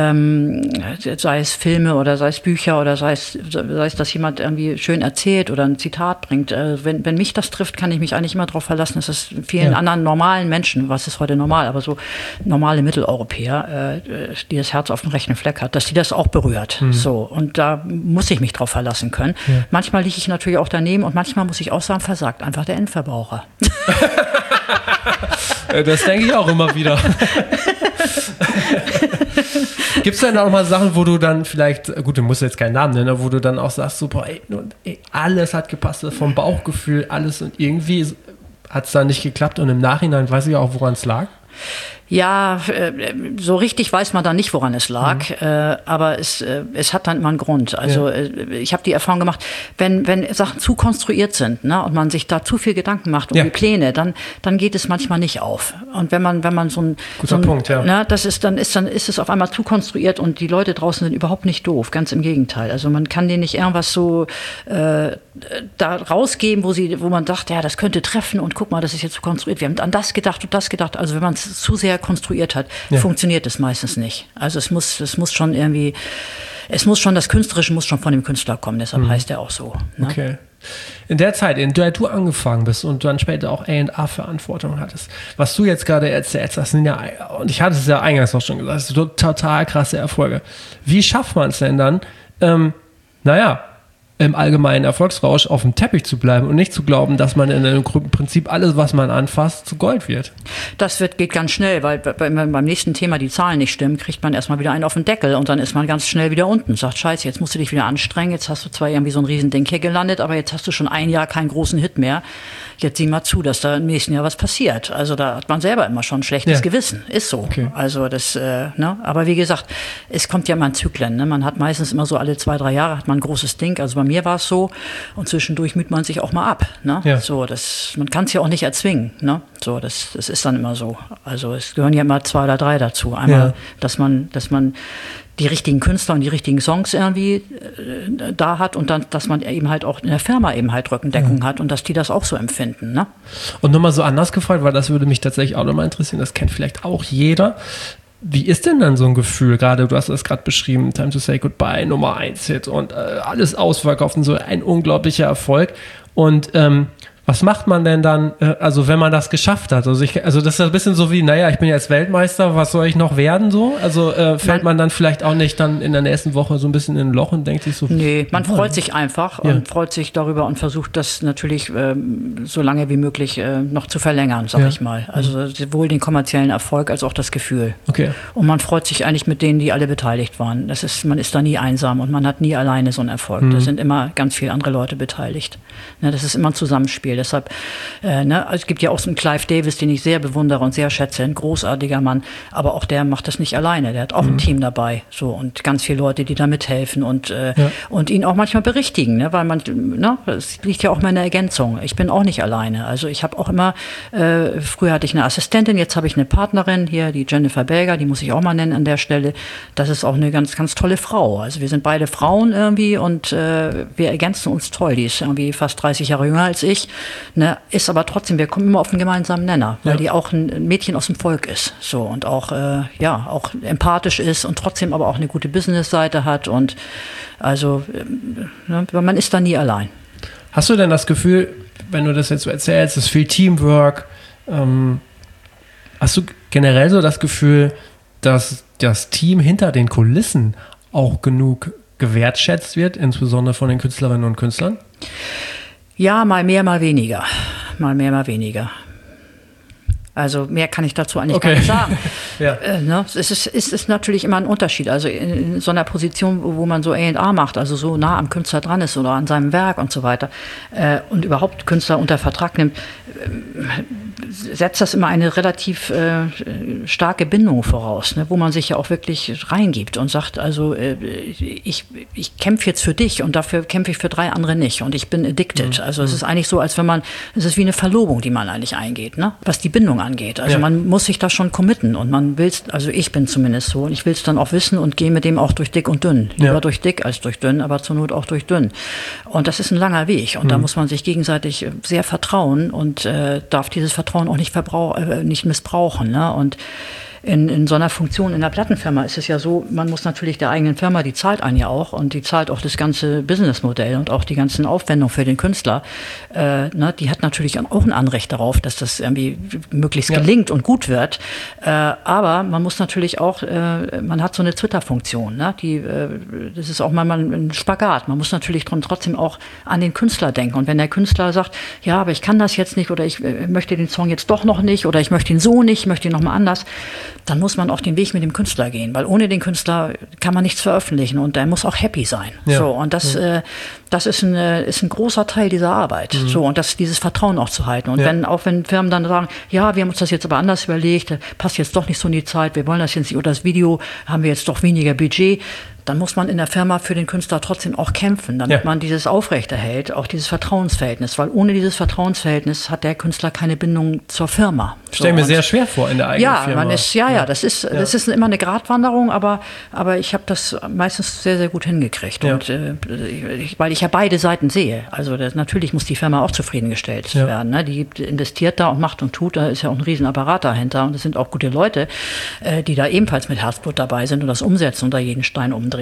sei es Filme oder sei es Bücher oder sei es, dass jemand irgendwie schön erzählt oder ein Zitat bringt. Wenn mich das trifft, kann ich mich eigentlich immer darauf verlassen, dass es vielen anderen normalen Menschen, was ist heute normal, aber so normale Mitteleuropäer, die das Herz auf dem rechten Fleck hat, dass die das auch berührt. So, und da muss ich mich drauf verlassen können. Ja. Manchmal liege ich natürlich auch daneben und manchmal muss ich auch sagen, versagt einfach der Endverbraucher. Das denke ich auch immer wieder. Gibt es denn auch mal Sachen, wo du dann vielleicht, gut, du musst jetzt keinen Namen nennen, wo du dann auch sagst, super, alles hat gepasst, vom Bauchgefühl, alles, und irgendwie hat es dann nicht geklappt und im Nachhinein weiß ich auch, woran es lag? Ja, so richtig weiß man dann nicht, woran es lag, aber es hat dann immer einen Grund. Also ich habe die Erfahrung gemacht, wenn Sachen zu konstruiert sind, ne, und man sich da zu viel Gedanken macht um die Pläne, dann geht es manchmal nicht auf. Und wenn man so ein Punkt, ne, dann ist es auf einmal zu konstruiert und die Leute draußen sind überhaupt nicht doof, ganz im Gegenteil. Also man kann denen nicht irgendwas so da rausgeben, wo man sagt, ja, das könnte treffen und guck mal, das ist jetzt so konstruiert. Wir haben an das gedacht und das gedacht. Also wenn man es zu sehr konstruiert hat, funktioniert es meistens nicht. Also es muss schon irgendwie, das Künstlerische muss schon von dem Künstler kommen, deshalb heißt er auch so. Ne? Okay. In der Zeit, in der du angefangen bist und dann später auch A&R-Verantwortung hattest, was du jetzt gerade erzählst, das sind ja, und ich hatte es ja eingangs auch schon gesagt, das sind total krasse Erfolge. Wie schafft man es denn dann, im allgemeinen Erfolgsrausch auf dem Teppich zu bleiben und nicht zu glauben, dass man in einem Prinzip alles, was man anfasst, zu Gold wird? Das geht ganz schnell, weil beim nächsten Thema die Zahlen nicht stimmen, kriegt man erstmal wieder einen auf den Deckel und dann ist man ganz schnell wieder unten. Sagt, scheiße, jetzt musst du dich wieder anstrengen, jetzt hast du zwar irgendwie so ein Riesending hier gelandet, aber jetzt hast du schon ein Jahr keinen großen Hit mehr. Jetzt sieh mal zu, dass da im nächsten Jahr was passiert. Also da hat man selber immer schon ein schlechtes Gewissen. Ist so. Okay. Also das, aber wie gesagt, es kommt ja immer in Zyklen. Ne? Man hat meistens immer so alle 2-3 Jahre hat man ein großes Ding. Also bei mir war es so. Und zwischendurch müht man sich auch mal ab. Ne? Ja. So, man kann es ja auch nicht erzwingen. Ne? So, das ist dann immer so. Also es gehören ja immer 2 oder 3 dazu. Einmal, dass man die richtigen Künstler und die richtigen Songs irgendwie da hat und dann, dass man eben halt auch in der Firma eben halt Rückendeckung hat und dass die das auch so empfinden. Ne? Und nochmal so anders gefragt, weil das würde mich tatsächlich auch nochmal interessieren, das kennt vielleicht auch jeder. Wie ist denn dann so ein Gefühl, gerade du hast das gerade beschrieben, Time to Say Goodbye, Nummer 1 Hit und alles ausverkauft und so ein unglaublicher Erfolg und was macht man denn dann, also wenn man das geschafft hat? Also das ist ein bisschen so wie, naja, ich bin jetzt Weltmeister, was soll ich noch werden so? Also fällt man dann vielleicht auch nicht dann in der nächsten Woche so ein bisschen in ein Loch und denkt sich so... Nee, man freut sich einfach und freut sich darüber und versucht das natürlich so lange wie möglich noch zu verlängern, sag ich mal. Also sowohl den kommerziellen Erfolg als auch das Gefühl. Okay. Und man freut sich eigentlich mit denen, die alle beteiligt waren. Man ist da nie einsam und man hat nie alleine so einen Erfolg. Da sind immer ganz viele andere Leute beteiligt. Ja, das ist immer ein Zusammenspiel. Deshalb, es gibt ja auch so einen Clive Davis, den ich sehr bewundere und sehr schätze, ein großartiger Mann, aber auch der macht das nicht alleine, der hat auch ein Team dabei, so, und ganz viele Leute, die da mithelfen und ihn auch manchmal berichtigen, ne? Weil es liegt ja auch mal in der Ergänzung. Ich bin auch nicht alleine, also ich habe auch immer, früher hatte ich eine Assistentin, jetzt habe ich eine Partnerin hier, die Jennifer Belger, die muss ich auch mal nennen an der Stelle. Das ist auch eine ganz, ganz tolle Frau. Also wir sind beide Frauen irgendwie und wir ergänzen uns toll. Die ist irgendwie fast 30 Jahre jünger als ich, ne? Ist aber trotzdem, wir kommen immer auf einen gemeinsamen Nenner, weil die auch ein Mädchen aus dem Volk ist, so, und auch auch empathisch ist und trotzdem aber auch eine gute Business-Seite hat und also man ist da nie allein. Hast du denn das Gefühl, wenn du das jetzt so erzählst, es ist viel Teamwork, hast du generell so das Gefühl, dass das Team hinter den Kulissen auch genug gewertschätzt wird, insbesondere von den Künstlerinnen und Künstlern? Ja, mal mehr, mal weniger. Mal mehr, mal weniger. Also mehr kann ich dazu eigentlich gar nicht sagen. Es ist natürlich immer ein Unterschied. Also in so einer Position, wo man so A&R macht, also so nah am Künstler dran ist oder an seinem Werk und so weiter und überhaupt Künstler unter Vertrag nimmt, setzt das immer eine relativ starke Bindung voraus, ne, wo man sich ja auch wirklich reingibt und sagt, also ich kämpfe jetzt für dich und dafür kämpfe ich für 3 andere nicht und ich bin addicted. Also es ist eigentlich so, als wenn es ist wie eine Verlobung, die man eigentlich eingeht, ne, was die Bindung angeht. Also man muss sich da schon committen und man will's, also ich bin zumindest so und ich will es dann auch wissen und gehe mit dem auch durch dick und dünn. Lieber durch dick als durch dünn, aber zur Not auch durch dünn. Und das ist ein langer Weg und da muss man sich gegenseitig sehr vertrauen und darf dieses Vertrauen auch nicht missbrauchen. Ne? Und in so einer Funktion in der Plattenfirma ist es ja so, man muss natürlich der eigenen Firma, die zahlt einen ja auch und die zahlt auch das ganze Businessmodell und auch die ganzen Aufwendungen für den Künstler. Die hat natürlich auch ein Anrecht darauf, dass das irgendwie möglichst gelingt und gut wird. Aber man muss natürlich auch, man hat so eine Twitter-Funktion, ne? Das ist auch manchmal ein Spagat. Man muss natürlich trotzdem auch an den Künstler denken. Und wenn der Künstler sagt, ja, aber ich kann das jetzt nicht oder ich möchte den Song jetzt doch noch nicht oder ich möchte ihn so nicht, ich möchte ihn nochmal anders, dann muss man auch den Weg mit dem Künstler gehen, weil ohne den Künstler kann man nichts veröffentlichen und der muss auch happy sein. Ja. So, und das ist ein großer Teil dieser Arbeit. So, und dieses Vertrauen auch zu halten. Und wenn Firmen dann sagen, ja, wir haben uns das jetzt aber anders überlegt, passt jetzt doch nicht so in die Zeit, wir wollen das jetzt nicht, oder das Video haben wir jetzt doch weniger Budget, dann muss man in der Firma für den Künstler trotzdem auch kämpfen, damit man dieses aufrechterhält, auch dieses Vertrauensverhältnis, weil ohne dieses Vertrauensverhältnis hat der Künstler keine Bindung zur Firma. Ich stelle mir sehr schwer vor in der eigenen Firma. Das ist immer eine Gratwanderung, aber ich habe das meistens sehr, sehr gut hingekriegt. Ja. Und weil ich ja beide Seiten sehe. Also natürlich muss die Firma auch zufriedengestellt werden. Ne? Die investiert da und macht und tut, da ist ja auch ein Riesenapparat dahinter und es sind auch gute Leute, die da ebenfalls mit Herzblut dabei sind und das umsetzen und da jeden Stein umdrehen.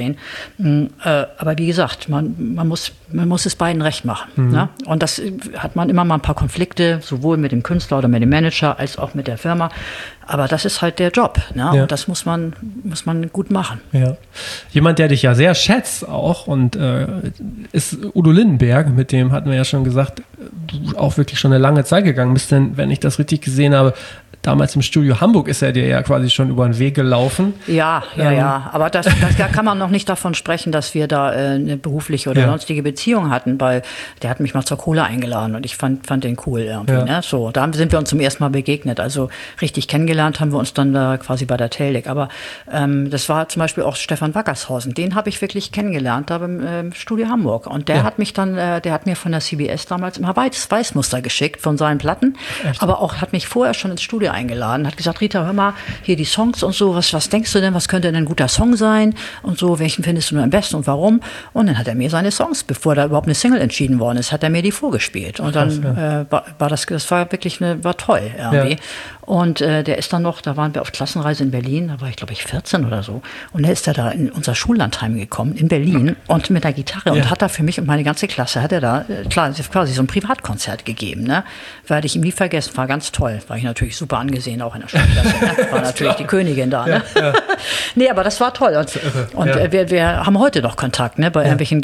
Aber wie gesagt, man muss es beiden recht machen. Ne? Und das hat man immer mal ein paar Konflikte, sowohl mit dem Künstler oder mit dem Manager als auch mit der Firma. Aber das ist halt der Job. Ne? Ja. Und das muss man gut machen. Ja. Jemand, der dich ja sehr schätzt auch und ist Udo Lindenberg, mit dem hatten wir ja schon gesagt, du auch wirklich schon eine lange Zeit gegangen bist, denn wenn ich das richtig gesehen habe, damals im Studio Hamburg ist er dir ja quasi schon über den Weg gelaufen. Ja. Aber da kann man noch nicht davon sprechen, dass wir da eine berufliche oder sonstige Beziehung hatten, weil der hat mich mal zur Kohle eingeladen und ich fand den cool irgendwie. Ja. Ne? So, da sind wir uns zum ersten Mal begegnet. Also richtig kennengelernt haben wir uns dann da quasi bei der Teldec. Aber das war zum Beispiel auch Stefan Wackershausen. Den habe ich wirklich kennengelernt da beim Studio Hamburg. Und der hat mich dann, der hat mir von der CBS damals immer Weißmuster geschickt von seinen Platten. Echt? Aber auch hat mich vorher schon ins Studio eingeladen, hat gesagt, Rita, hör mal, hier die Songs und so, was denkst du denn, was könnte denn ein guter Song sein und so, welchen findest du am besten und warum? Und dann hat er mir seine Songs, bevor da überhaupt eine Single entschieden worden ist, hat er mir die vorgespielt und dann war das war wirklich war toll irgendwie. Ja. Und der ist dann noch, da waren wir auf Klassenreise in Berlin, da war ich glaube ich 14 oder so und der ist da in unser Schullandheim gekommen, in Berlin und mit der Gitarre und hat da für mich und meine ganze Klasse, hat er da quasi so ein Privatkonzert gegeben, ne? Werde ich ihm nie vergessen, war ganz toll, war ich natürlich super angesehen, auch in der Schulklasse, ne? War natürlich die Königin da, ne? Nee, aber das war toll. Und wir haben heute noch Kontakt, ne? Bei irgendwelchen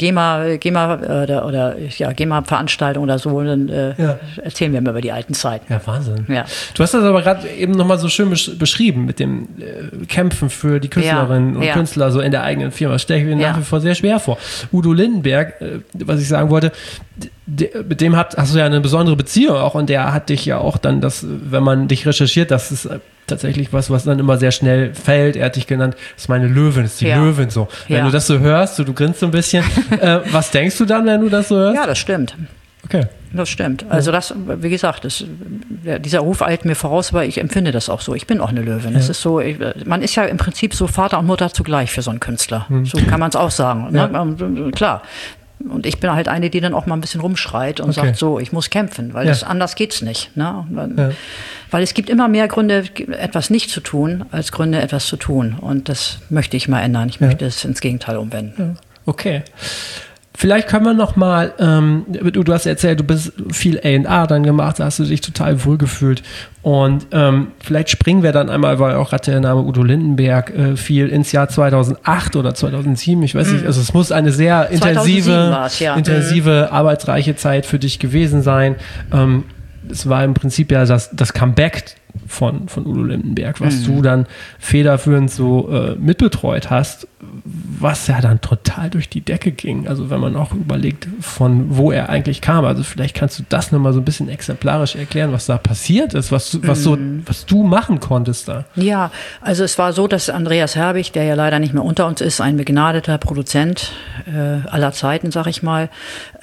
GEMA-Veranstaltungen oder so. Dann erzählen wir mir über die alten Zeiten. Ja, Wahnsinn. Ja. Du hast das aber gerade eben nochmal so schön beschrieben mit dem Kämpfen für die Künstlerinnen und Künstler so in der eigenen Firma. Das stelle ich mir nach wie vor sehr schwer vor. Udo Lindenberg, was ich sagen wollte, mit dem hast du ja eine besondere Beziehung auch, und der hat dich ja auch dann, wenn man dich recherchiert, das ist tatsächlich was dann immer sehr schnell fällt. Er hat dich genannt, das ist meine Löwin, das ist die Löwin so. Wenn du das so hörst, du grinst so ein bisschen, was denkst du dann, wenn du das so hörst? Ja, das stimmt. Okay. Das stimmt. Also das, wie gesagt, dieser Ruf eilt mir voraus, aber ich empfinde das auch so. Ich bin auch eine Löwin. Es ist so, man ist ja im Prinzip so Vater und Mutter zugleich für so einen Künstler. So kann man es auch sagen. Ne? Klar. Und ich bin halt eine, die dann auch mal ein bisschen rumschreit und sagt so, ich muss kämpfen, weil anders geht's nicht. Ne? Weil es gibt immer mehr Gründe, etwas nicht zu tun, als Gründe, etwas zu tun. Und das möchte ich mal ändern. Ich möchte es ins Gegenteil umwenden. Okay. Vielleicht können wir noch mal, du hast erzählt, du bist viel A&R dann gemacht, da hast du dich total wohlgefühlt. Und vielleicht springen wir dann einmal, weil auch gerade der Name Udo Lindenberg fiel, ins Jahr 2008 oder 2007, ich weiß nicht, also es muss eine sehr intensive, arbeitsreiche Zeit für dich gewesen sein. Es war im Prinzip ja das Comeback von Udo Lindenberg, was du dann federführend so mitbetreut hast, was ja dann total durch die Decke ging. Also wenn man auch überlegt, von wo er eigentlich kam. Also vielleicht kannst du das nochmal so ein bisschen exemplarisch erklären, was da passiert ist, was du machen konntest da. Ja, also es war so, dass Andreas Herbig, der ja leider nicht mehr unter uns ist, ein begnadeter Produzent aller Zeiten, sag ich mal,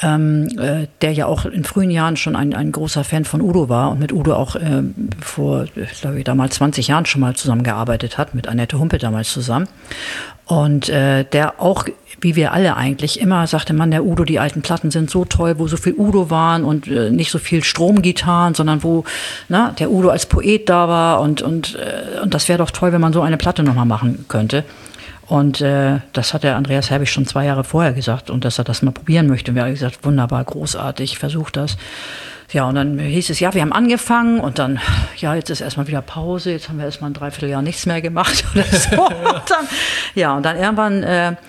der ja auch in frühen Jahren schon ein großer Fan von Udo war und mit Udo auch vor, ich glaube, damals 20 Jahren schon mal zusammengearbeitet hat, mit Annette Humpe damals zusammen. Und der auch, wie wir alle eigentlich, immer sagte, Mann, der Udo, die alten Platten sind so toll, wo so viel Udo waren und nicht so viel Stromgitarren, sondern wo der Udo als Poet da war und das wäre doch toll, wenn man so eine Platte nochmal machen könnte. Und das hat der Andreas Herbig schon 2 Jahre vorher gesagt und dass er das mal probieren möchte. Und wir haben gesagt, wunderbar, großartig, versuch das. Ja, und dann hieß es, wir haben angefangen und dann, jetzt ist erstmal wieder Pause, jetzt haben wir erstmal ein Dreivierteljahr nichts mehr gemacht oder so. Und dann irgendwann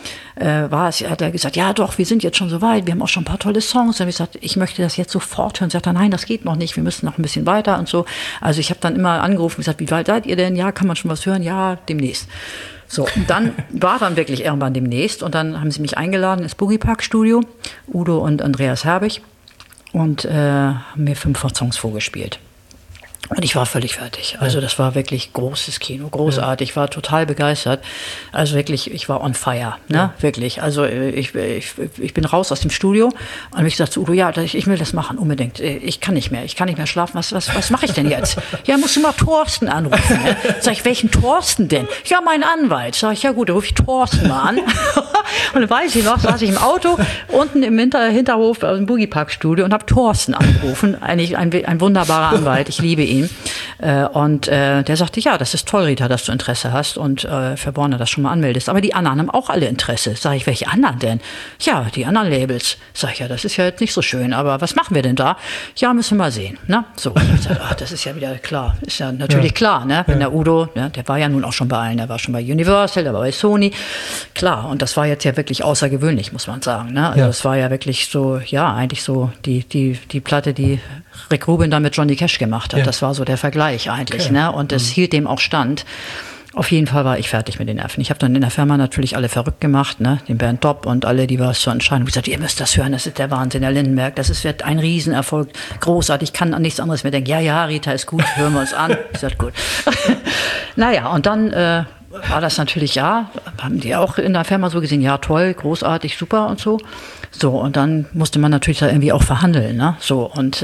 hat er gesagt, ja doch, wir sind jetzt schon so weit, wir haben auch schon ein paar tolle Songs. Dann habe ich gesagt, ich möchte das jetzt sofort hören. Sagt er, nein, das geht noch nicht, wir müssen noch ein bisschen weiter und so. Also ich habe dann immer angerufen und gesagt, wie weit seid ihr denn? Ja, kann man schon was hören? Ja, demnächst. So, und dann war dann wirklich irgendwann demnächst und dann haben sie mich eingeladen ins Boogie Park Studio, Udo und Andreas Herbig. Und haben mir 5 Songs vorgespielt. Und ich war völlig fertig. Also das war wirklich großes Kino, großartig. Ich war total begeistert. Also wirklich, ich war on fire, ne? Wirklich. Also ich bin raus aus dem Studio und habe gesagt zu Udo, ich will das machen, unbedingt. Ich kann nicht mehr schlafen. Was mache ich denn jetzt? Ja, musst du mal Thorsten anrufen. Ne? Sag ich, welchen Thorsten denn? Ja, mein Anwalt. Sag ich, ja gut, dann rufe ich Thorsten mal an. Und dann weiß ich noch, saß ich im Auto, unten im Hinterhof aus dem Boogie Park Studio und habe Thorsten angerufen. Eigentlich ein wunderbarer Anwalt, ich liebe ihn. Und der sagte, ja, das ist toll, Rita, dass du Interesse hast und für Warner das schon mal anmeldest. Aber die anderen haben auch alle Interesse. Sag ich, welche anderen denn? Ja, die anderen Labels. Sag ich, ja, das ist ja jetzt nicht so schön, aber was machen wir denn da? Ja, müssen wir mal sehen. Ne? So, ich sag, das ist ja wieder klar. Ist ja natürlich klar, ne? Wenn der Udo, der war ja nun auch schon bei allen, der war schon bei Universal, der war bei Sony. Klar, und das war jetzt ja wirklich außergewöhnlich, muss man sagen. Ne? Also das war ja wirklich so, eigentlich so die Platte, die Rick Rubin da mit Johnny Cash gemacht hat. Ja. Das war so der Vergleich eigentlich. Okay. Ne? Und das hielt dem auch stand. Auf jeden Fall war ich fertig mit den Nerven. Ich habe dann in der Firma natürlich alle verrückt gemacht, ne? Den Bernd Dopp und alle, die was zur Entscheidung gesagt, ihr müsst das hören, das ist der Wahnsinn, der Lindenberg, wird ein Riesenerfolg, großartig, ich kann an nichts anderes mehr denken. Ja, Rita, ist gut, hören wir uns an. Ich sag, gut. Naja, und dann war das natürlich, haben die auch in der Firma so gesehen, ja, toll, großartig, super und so. So, und dann musste man natürlich da irgendwie auch verhandeln, ne? So, und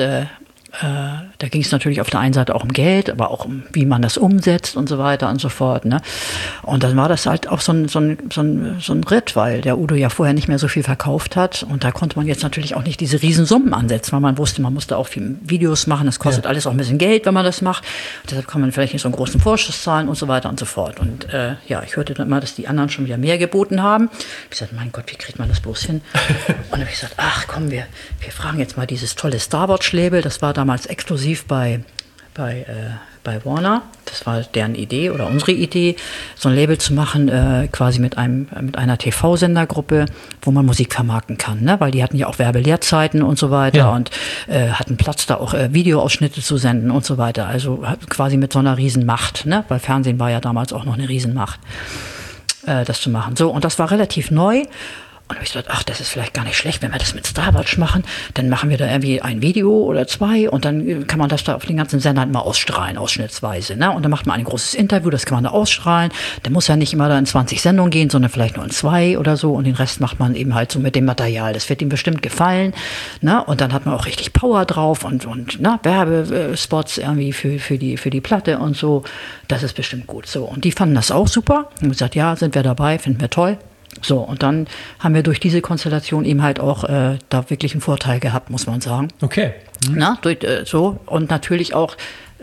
da ging es natürlich auf der einen Seite auch um Geld, aber auch um, wie man das umsetzt und so weiter und so fort. Ne? Und dann war das halt auch so ein Ritt, weil der Udo ja vorher nicht mehr so viel verkauft hat. Und da konnte man jetzt natürlich auch nicht diese Riesensummen ansetzen, weil man wusste, man musste auch viel Videos machen. Das kostet alles auch ein bisschen Geld, wenn man das macht. Und deshalb kann man vielleicht nicht so einen großen Vorschuss zahlen und so weiter und so fort. Und ich hörte dann immer, dass die anderen schon wieder mehr geboten haben. Ich sagte, mein Gott, wie kriegt man das bloß hin? Und dann habe ich gesagt, ach komm, wir fragen jetzt mal dieses tolle Starwatch-Label. Das war damals exklusiv bei bei Warner. Das war deren Idee oder unsere Idee, so ein Label zu machen, quasi mit einer TV-Sendergruppe, wo man Musik vermarkten kann, ne? Weil die hatten ja auch Werbelehrzeiten und so weiter und hatten Platz, da auch Videoausschnitte zu senden und so weiter. Also quasi mit so einer Riesenmacht, ne? Weil Fernsehen war ja damals auch noch eine Riesenmacht, das zu machen. So, und das war relativ neu. Und da habe ich gedacht, ach, das ist vielleicht gar nicht schlecht, wenn wir das mit Starwatch machen, dann machen wir da irgendwie ein Video oder 2 und dann kann man das da auf den ganzen Sendern mal ausstrahlen, ausschnittsweise, ne? Und dann macht man ein großes Interview, das kann man da ausstrahlen. Dann muss ja nicht immer da in 20 Sendungen gehen, sondern vielleicht nur in 2 oder so und den Rest macht man eben halt so mit dem Material. Das wird ihm bestimmt gefallen, ne? Und dann hat man auch richtig Power drauf und ne, Werbespots irgendwie für die Platte und so. Das ist bestimmt gut. So, und die fanden das auch super und gesagt, ja, sind wir dabei, finden wir toll. So, und dann haben wir durch diese Konstellation eben halt auch da wirklich einen Vorteil gehabt, muss man sagen. Okay. Na, so, und natürlich auch,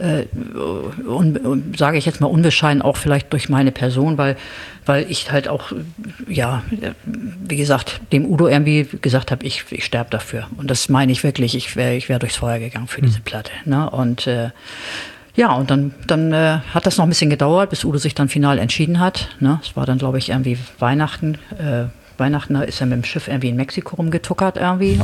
sage ich jetzt mal unbescheiden, auch vielleicht durch meine Person, weil ich halt auch, ja, wie gesagt, dem Udo irgendwie gesagt habe, ich sterbe dafür. Und das meine ich wirklich, ich wär durchs Feuer gegangen für diese Platte. Ne? Und ja, und dann hat das noch ein bisschen gedauert, bis Udo sich dann final entschieden hat. Ne? Es war dann, glaube ich, irgendwie Weihnachten. Weihnachten ist er mit dem Schiff irgendwie in Mexiko rumgetuckert irgendwie.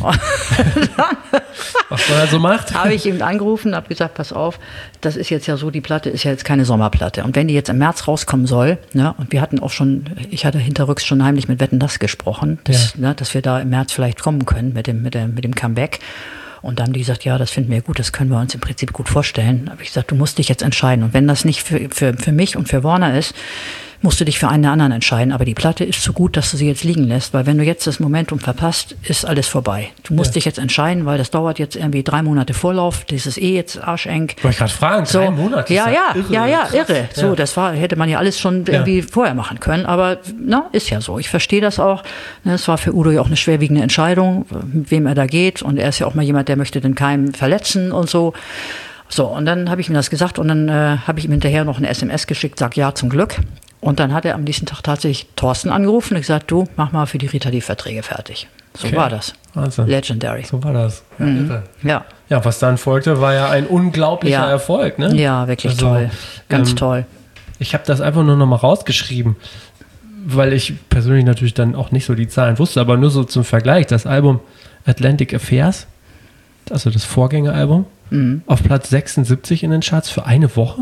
Was man halt so macht. Habe ich ihm angerufen, habe gesagt, pass auf, das ist jetzt ja so, die Platte ist ja jetzt keine Sommerplatte. Und wenn die jetzt im März rauskommen soll, ne, und wir hatten auch schon, ich hatte hinterrücks schon heimlich mit Wetten, das gesprochen, dass wir da im März vielleicht kommen können mit dem Comeback. Und dann haben die gesagt, ja, das finden wir gut, das können wir uns im Prinzip gut vorstellen. Da habe ich gesagt, du musst dich jetzt entscheiden. Und wenn das nicht für mich und für Warner ist, musst du dich für einen der anderen entscheiden. Aber die Platte ist zu gut, dass du sie jetzt liegen lässt, weil wenn du jetzt das Momentum verpasst, ist alles vorbei. Du musst dich jetzt entscheiden, weil das dauert jetzt irgendwie 3 Monate Vorlauf. Das ist jetzt arscheng. Wollte ich gerade fragen, 3 Monate? Ja, irre. So, das hätte man ja alles schon irgendwie vorher machen können. Aber ist ja so. Ich verstehe das auch. Es war für Udo ja auch eine schwerwiegende Entscheidung, mit wem er da geht. Und er ist ja auch mal jemand, der möchte den keinem verletzen und so. So, und dann habe ich ihm das gesagt und dann habe ich ihm hinterher noch eine SMS geschickt, sag ja, zum Glück. Und dann hat er am nächsten Tag tatsächlich Thorsten angerufen und gesagt, du, mach mal für die Rita die Verträge fertig. So war das. Wahnsinn. Legendary. So war das. Ja. Ja, was dann folgte, war ja ein unglaublicher Erfolg, ne? Ja, wirklich toll. Ganz toll. Ich habe das einfach nur noch mal rausgeschrieben, weil ich persönlich natürlich dann auch nicht so die Zahlen wusste, aber nur so zum Vergleich. Das Album Atlantic Affairs, also das Vorgängeralbum, auf Platz 76 in den Charts für eine Woche.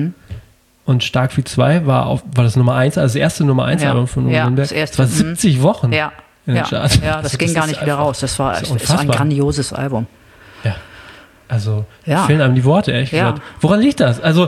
Und Stark wie 2 war das Nummer 1, also das erste Nummer 1 Album von Udo Lindenberg. Das war 70 Wochen in den Charts. Ja, das ging gar nicht wieder raus. Das war ein grandioses Album. Ja, also fehlen einem die Worte, ehrlich gesagt. Woran liegt das? Also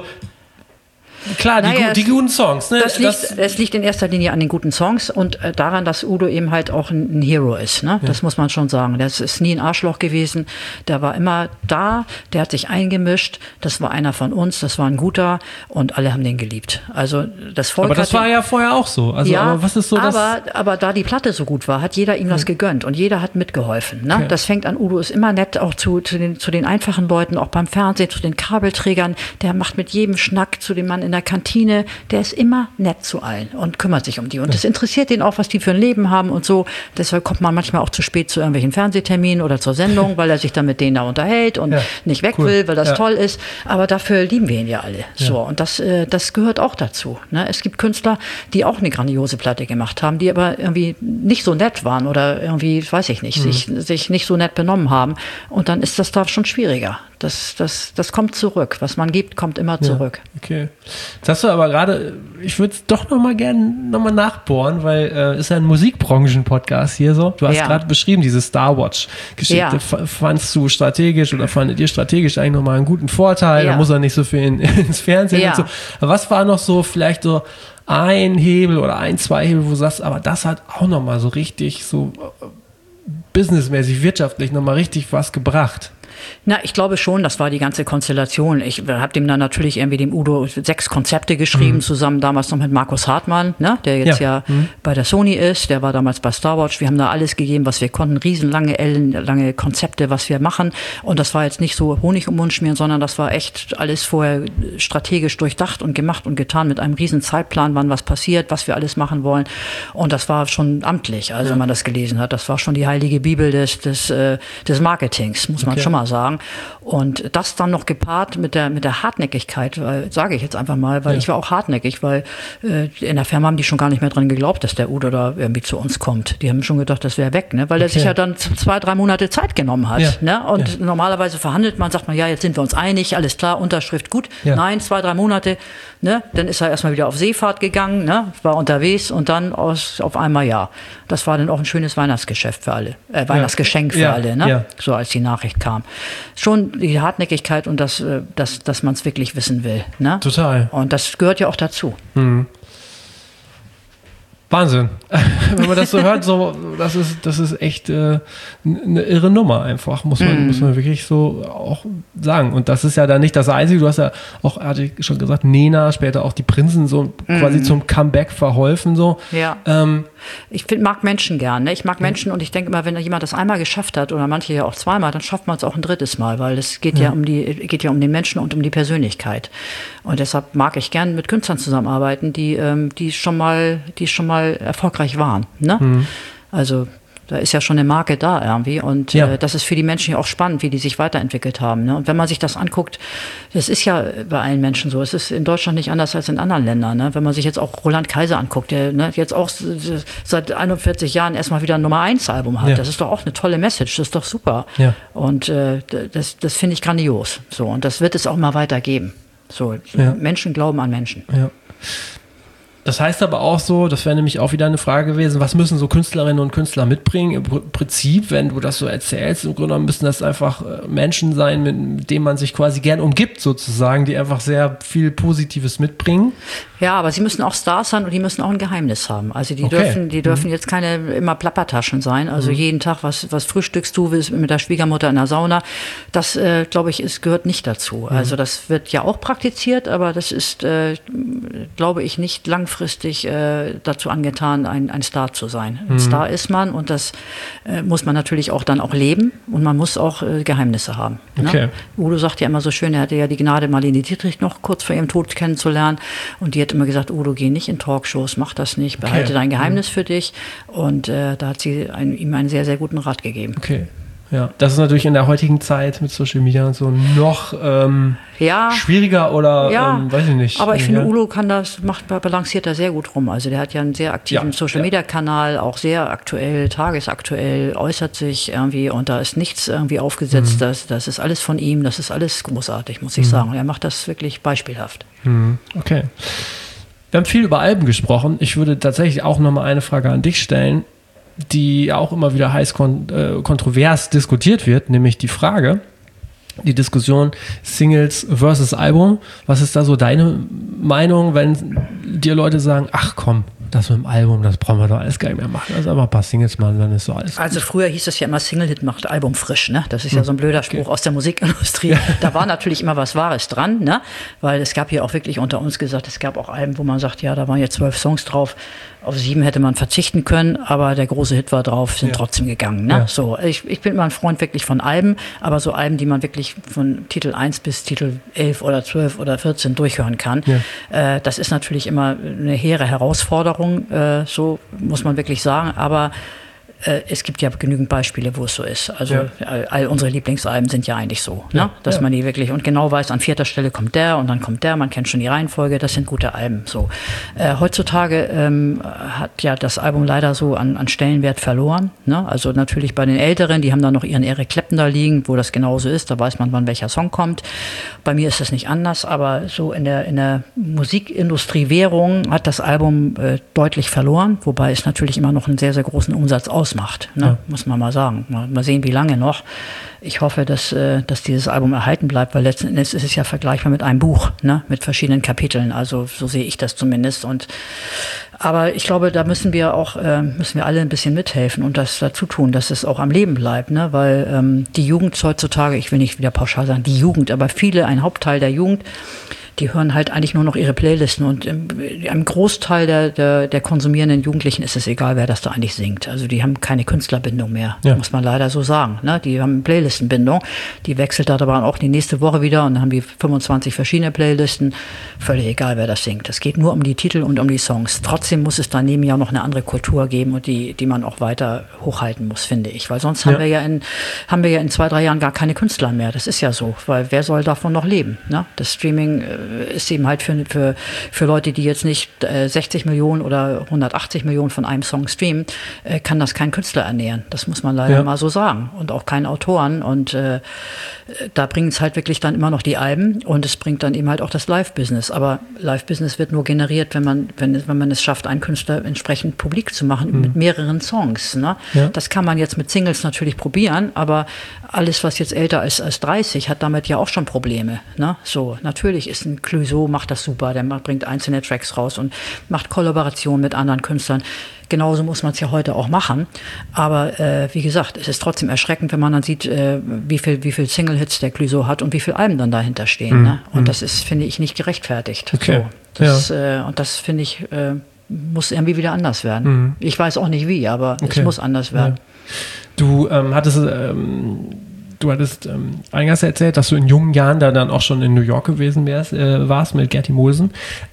klar, die guten Songs. Ne? Das liegt in erster Linie an den guten Songs und daran, dass Udo eben halt auch ein Hero ist. Ne? Ja. Das muss man schon sagen. Das ist nie ein Arschloch gewesen. Der war immer da, der hat sich eingemischt. Das war einer von uns, das war ein guter und alle haben den geliebt. Also das Volk. Aber das war ja vorher auch so. Also, aber was ist so aber da die Platte so gut war, hat jeder ihm das gegönnt und jeder hat mitgeholfen. Ne? Okay. Das fängt an, Udo ist immer nett, auch zu den einfachen Leuten, auch beim Fernsehen, zu den Kabelträgern. Der macht mit jedem Schnack zu dem Mann in der Kantine, der ist immer nett zu allen und kümmert sich um die. Und das interessiert den auch, was die für ein Leben haben und so. Deshalb kommt man manchmal auch zu spät zu irgendwelchen Fernsehterminen oder zur Sendung, weil er sich dann mit denen da unterhält und nicht weg will, weil das toll ist. Aber dafür lieben wir ihn ja alle. So, und das gehört auch dazu. Ne? Es gibt Künstler, die auch eine grandiose Platte gemacht haben, die aber irgendwie nicht so nett waren oder irgendwie, weiß ich nicht, sich nicht so nett benommen haben. Und dann ist das da schon schwieriger. Das kommt zurück. Was man gibt, kommt immer zurück. Okay. Jetzt hast du aber gerade, ich würde es doch gerne nachbohren, weil ist ja ein Musikbranchen-Podcast hier so. Du hast gerade beschrieben, diese Starwatch-Geschichte. Fandst du strategisch oder fandet ihr strategisch eigentlich nochmal einen guten Vorteil? Da muss er nicht so viel ins Fernsehen und so. Aber was war noch so vielleicht so ein Hebel oder 2 Hebel, wo du sagst, aber das hat auch nochmal so richtig so businessmäßig, wirtschaftlich nochmal richtig was gebracht? Na, ich glaube schon, das war die ganze Konstellation. Ich habe dem dann natürlich irgendwie dem Udo 6 Konzepte geschrieben, zusammen damals noch mit Markus Hartmann, ne, der jetzt bei der Sony ist, der war damals bei Starwatch. Wir haben da alles gegeben, was wir konnten, riesenlange, ellenlange Konzepte, was wir machen. Und das war jetzt nicht so Honig um Mund schmieren, sondern das war echt alles vorher strategisch durchdacht und gemacht und getan mit einem riesen Zeitplan, wann was passiert, was wir alles machen wollen. Und das war schon amtlich, also wenn man das gelesen hat. Das war schon die heilige Bibel des Marketings, muss man schon mal mal sagen. Und das dann noch gepaart mit der Hartnäckigkeit, sage ich jetzt einfach mal, weil ich war auch hartnäckig, weil in der Firma haben die schon gar nicht mehr dran geglaubt, dass der Udo da irgendwie zu uns kommt. Die haben schon gedacht, das wäre weg, ne? Weil er sich ja dann 2-3 Monate Zeit genommen hat. Ne? Und normalerweise verhandelt man, sagt man, ja, jetzt sind wir uns einig, alles klar, Unterschrift gut. Nein, 2-3 Monate, ne? Dann ist er erstmal wieder auf Seefahrt gegangen, ne? War unterwegs und dann auf einmal ja. Das war dann auch ein schönes Weihnachtsgeschäft für alle, Weihnachtsgeschenk für alle, ne? Ja. So als die Nachricht kam. Schon die Hartnäckigkeit und dass man es wirklich wissen will, ne? Total. Und das gehört ja auch dazu. Wahnsinn. Wenn man das so hört, das ist echt eine irre Nummer einfach, muss man wirklich so auch sagen. Und das ist ja dann nicht das Einzige, du hast ja auch, hatte ich schon gesagt, Nena, später auch die Prinzen so quasi zum Comeback verholfen. So. Ja. Ich mag Menschen gern. Ne? Ich mag Menschen und ich denke immer, wenn jemand das einmal geschafft hat oder manche ja auch zweimal, dann schafft man es auch ein drittes Mal, weil es geht ja um den Menschen und um die Persönlichkeit. Und deshalb mag ich gern mit Künstlern zusammenarbeiten, die schon mal erfolgreich waren. Ne? Also da ist ja schon eine Marke da irgendwie und das ist für die Menschen ja auch spannend, wie die sich weiterentwickelt haben. Ne? Und wenn man sich das anguckt, das ist ja bei allen Menschen so, es ist in Deutschland nicht anders als in anderen Ländern. Ne? Wenn man sich jetzt auch Roland Kaiser anguckt, der jetzt auch seit 41 Jahren erstmal wieder ein Nummer-1-Album hat, das ist doch auch eine tolle Message, das ist doch super. Ja. Und das finde ich grandios. So, und das wird es auch mal weitergeben. So, Menschen glauben an Menschen. Ja. Das heißt aber auch so, das wäre nämlich auch wieder eine Frage gewesen, was müssen so Künstlerinnen und Künstler mitbringen? Im Prinzip, wenn du das so erzählst, im Grunde genommen müssen das einfach Menschen sein, mit denen man sich quasi gern umgibt sozusagen, die einfach sehr viel Positives mitbringen. Ja, aber sie müssen auch Stars sein und die müssen auch ein Geheimnis haben. Also die dürfen jetzt keine immer Plappertaschen sein. Also jeden Tag, was frühstückst du mit der Schwiegermutter in der Sauna, das, glaube ich, gehört nicht dazu. Also das wird ja auch praktiziert, aber das ist, glaube ich, nicht langfristig dazu angetan, ein Star zu sein. Ein Star ist man und das muss man natürlich auch dann auch leben und man muss auch Geheimnisse haben. Okay. Ne? Udo sagt ja immer so schön, er hatte ja die Gnade, Marlene Dietrich noch kurz vor ihrem Tod kennenzulernen und die hat immer gesagt, Udo, geh nicht in Talkshows, mach das nicht, behalte dein Geheimnis für dich und da hat sie ihm einen sehr, sehr guten Rat gegeben. Okay. Ja, das ist natürlich in der heutigen Zeit mit Social Media und so noch schwieriger oder weiß ich nicht. Aber ich finde, Udo balanciert da sehr gut rum. Also der hat ja einen sehr aktiven Social-Media-Kanal, auch sehr aktuell, tagesaktuell, äußert sich irgendwie und da ist nichts irgendwie aufgesetzt. Das ist alles von ihm, das ist alles großartig, muss ich sagen. Er macht das wirklich beispielhaft. Okay. Wir haben viel über Alben gesprochen. Ich würde tatsächlich auch nochmal eine Frage an dich stellen, die auch immer wieder heiß kontrovers diskutiert wird, nämlich die Diskussion Singles versus Album. Was ist da so deine Meinung, wenn dir Leute sagen, ach komm, das mit dem Album, das brauchen wir doch alles gar nicht mehr machen. Also aber ein paar Singles machen, dann ist so alles. Also früher hieß es ja immer, Single-Hit macht Album frisch, ne? Das ist ja so ein blöder Spruch aus der Musikindustrie. Da war natürlich immer was Wahres dran, ne? Weil es gab hier auch wirklich unter uns gesagt, es gab auch Alben, wo man sagt, ja, da waren jetzt 12 Songs drauf. Auf 7 hätte man verzichten können, aber der große Hit war drauf, sind trotzdem gegangen. Ne? Ja. So, ich bin immer ein Freund wirklich von Alben, aber so Alben, die man wirklich von Titel 1 bis Titel 11 oder 12 oder 14 durchhören kann. Ja. Das ist natürlich immer eine hehre Herausforderung, so muss man wirklich sagen, aber es gibt ja genügend Beispiele, wo es so ist. Also all unsere Lieblingsalben sind ja eigentlich so, ne? Dass man die wirklich und genau weiß, an 4. Stelle kommt der und dann kommt der, man kennt schon die Reihenfolge, das sind gute Alben. So. Heutzutage hat ja das Album leider so an Stellenwert verloren. Ne? Also natürlich bei den Älteren, die haben da noch ihren Eric Clapton da liegen, wo das genauso ist, da weiß man, wann welcher Song kommt. Bei mir ist das nicht anders, aber so in der Musikindustrie-Währung hat das Album deutlich verloren, wobei es natürlich immer noch einen sehr, sehr großen Umsatz ausmacht, ne? Muss man mal sagen. Mal sehen, wie lange noch. Ich hoffe, dass dieses Album erhalten bleibt, weil letzten Endes ist es ja vergleichbar mit einem Buch, ne? Mit verschiedenen Kapiteln. Also so sehe ich das zumindest. Aber ich glaube, da müssen wir alle ein bisschen mithelfen und das dazu tun, dass es auch am Leben bleibt, ne? Weil die Jugend heutzutage, ich will nicht wieder pauschal sagen, die Jugend, aber ein Hauptteil der Jugend, die hören halt eigentlich nur noch ihre Playlisten und einem Großteil der konsumierenden Jugendlichen ist es egal, wer das da eigentlich singt. Also die haben keine Künstlerbindung mehr, muss man leider so sagen. Ne? Die haben Playlistenbindung, die wechselt da aber auch die nächste Woche wieder und dann haben die 25 verschiedene Playlisten. Völlig egal, wer das singt. Es geht nur um die Titel und um die Songs. Trotzdem muss es daneben ja noch eine andere Kultur geben und die man auch weiter hochhalten muss, finde ich. Weil sonst haben wir ja in 2-3 Jahren gar keine Künstler mehr. Das ist ja so, weil wer soll davon noch leben? Ne? Das Streaming ist eben halt für Leute, die jetzt nicht 60 Millionen oder 180 Millionen von einem Song streamen, kann das kein Künstler ernähren. Das muss man leider mal so sagen. Und auch keinen Autoren. Und da bringen es halt wirklich dann immer noch die Alben und es bringt dann eben halt auch das Live-Business. Aber Live-Business wird nur generiert, wenn man es schafft, einen Künstler entsprechend publik zu machen mit mehreren Songs. Ne? Ja. Das kann man jetzt mit Singles natürlich probieren, aber alles, was jetzt älter ist als 30, hat damit ja auch schon Probleme. Ne? So, natürlich ist ein Clouseau, macht das super, der bringt einzelne Tracks raus und macht Kollaborationen mit anderen Künstlern. Genauso muss man es ja heute auch machen. Aber wie gesagt, es ist trotzdem erschreckend, wenn man dann sieht, wie viel Single-Hits der Clouseau hat und wie viele Alben dann dahinter stehen. Ne? Und das ist, finde ich, nicht gerechtfertigt. Okay. So, und das, finde ich, muss irgendwie wieder anders werden. Ich weiß auch nicht wie, aber es muss anders werden. Ja. Du hattest eingangs erzählt, dass du in jungen Jahren da dann auch schon in New York gewesen warst mit Gerti Molsen.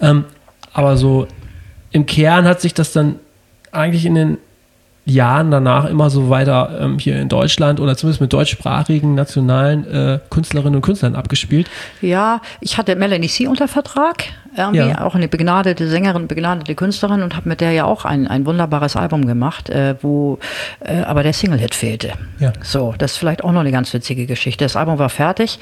Aber so im Kern hat sich das dann eigentlich in den Jahren danach immer so weiter hier in Deutschland oder zumindest mit deutschsprachigen nationalen Künstlerinnen und Künstlern abgespielt. Ja, ich hatte Melanie C. unter Vertrag, auch eine begnadete Sängerin, begnadete Künstlerin und habe mit der ja auch ein wunderbares Album gemacht, wo aber der Single-Hit fehlte. Ja. So, das ist vielleicht auch noch eine ganz witzige Geschichte. Das Album war fertig,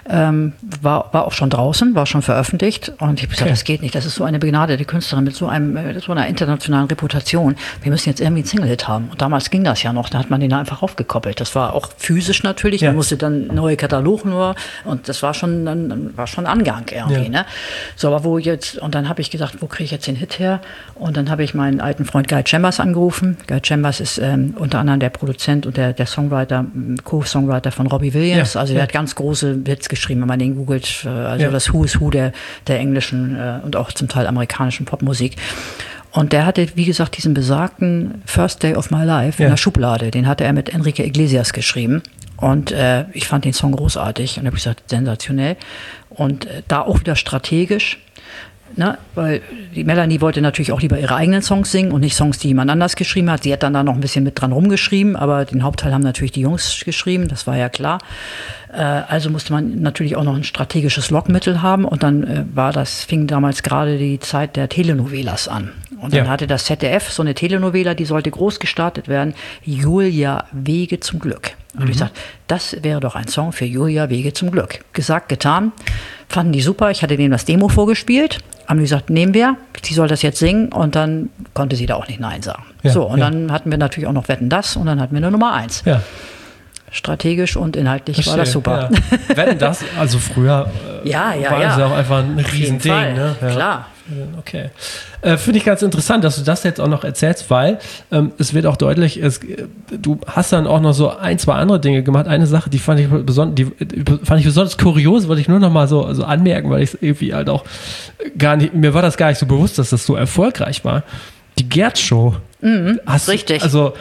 war auch schon draußen, war schon veröffentlicht und ich habe gesagt, das geht nicht, das ist so eine begnadete Künstlerin mit so einer internationalen Reputation. Wir müssen jetzt irgendwie einen Single-Hit haben. Und damals ging das ja noch, da hat man den einfach aufgekoppelt. Das war auch physisch natürlich, man musste dann neue Katalog nur und das war schon Angang irgendwie. Ne? So, aber und dann habe ich gesagt, wo kriege ich jetzt den Hit her? Und dann habe ich meinen alten Freund Guy Chambers angerufen. Guy Chambers ist unter anderem der Produzent und der Songwriter, Co-Songwriter von Robbie Williams. Also der hat ganz große Hits geschrieben, wenn man den googelt. Das Who is Who der englischen und auch zum Teil amerikanischen Popmusik. Und der hatte, wie gesagt, diesen besagten First Day of My Life in der Schublade. Den hatte er mit Enrique Iglesias geschrieben. Und ich fand den Song großartig und habe gesagt, sensationell. Und da auch wieder strategisch. Ne, weil die Melanie wollte natürlich auch lieber ihre eigenen Songs singen und nicht Songs, die jemand anders geschrieben hat. Sie hat dann da noch ein bisschen mit dran rumgeschrieben, aber den Hauptteil haben natürlich die Jungs geschrieben, das war ja klar. Also musste man natürlich auch noch ein strategisches Lockmittel haben und dann fing damals gerade die Zeit der Telenovelas an. Und dann hatte das ZDF so eine Telenovela, die sollte groß gestartet werden, Julia Wege zum Glück. Und ich sagte, das wäre doch ein Song für Julia Wege zum Glück. Gesagt, getan, fanden die super, ich hatte denen das Demo vorgespielt, haben die gesagt, nehmen wir, sie soll das jetzt singen und dann konnte sie da auch nicht Nein sagen. Dann hatten wir natürlich auch noch Wetten, das und dann hatten wir eine Nummer 1. Ja. Strategisch und inhaltlich war das super. Ja. Wetten, das, also früher war das ja auch einfach ein Riesending. Ne? Ja. Klar. Okay. Finde ich ganz interessant, dass du das jetzt auch noch erzählst, weil es wird auch deutlich, du hast dann auch noch so 1-2 andere Dinge gemacht. Eine Sache, die fand ich besonders kurios, wollte ich nur noch mal so anmerken, weil ich es irgendwie halt auch mir war das gar nicht so bewusst, dass das so erfolgreich war. Die Gerd-Show. Richtig.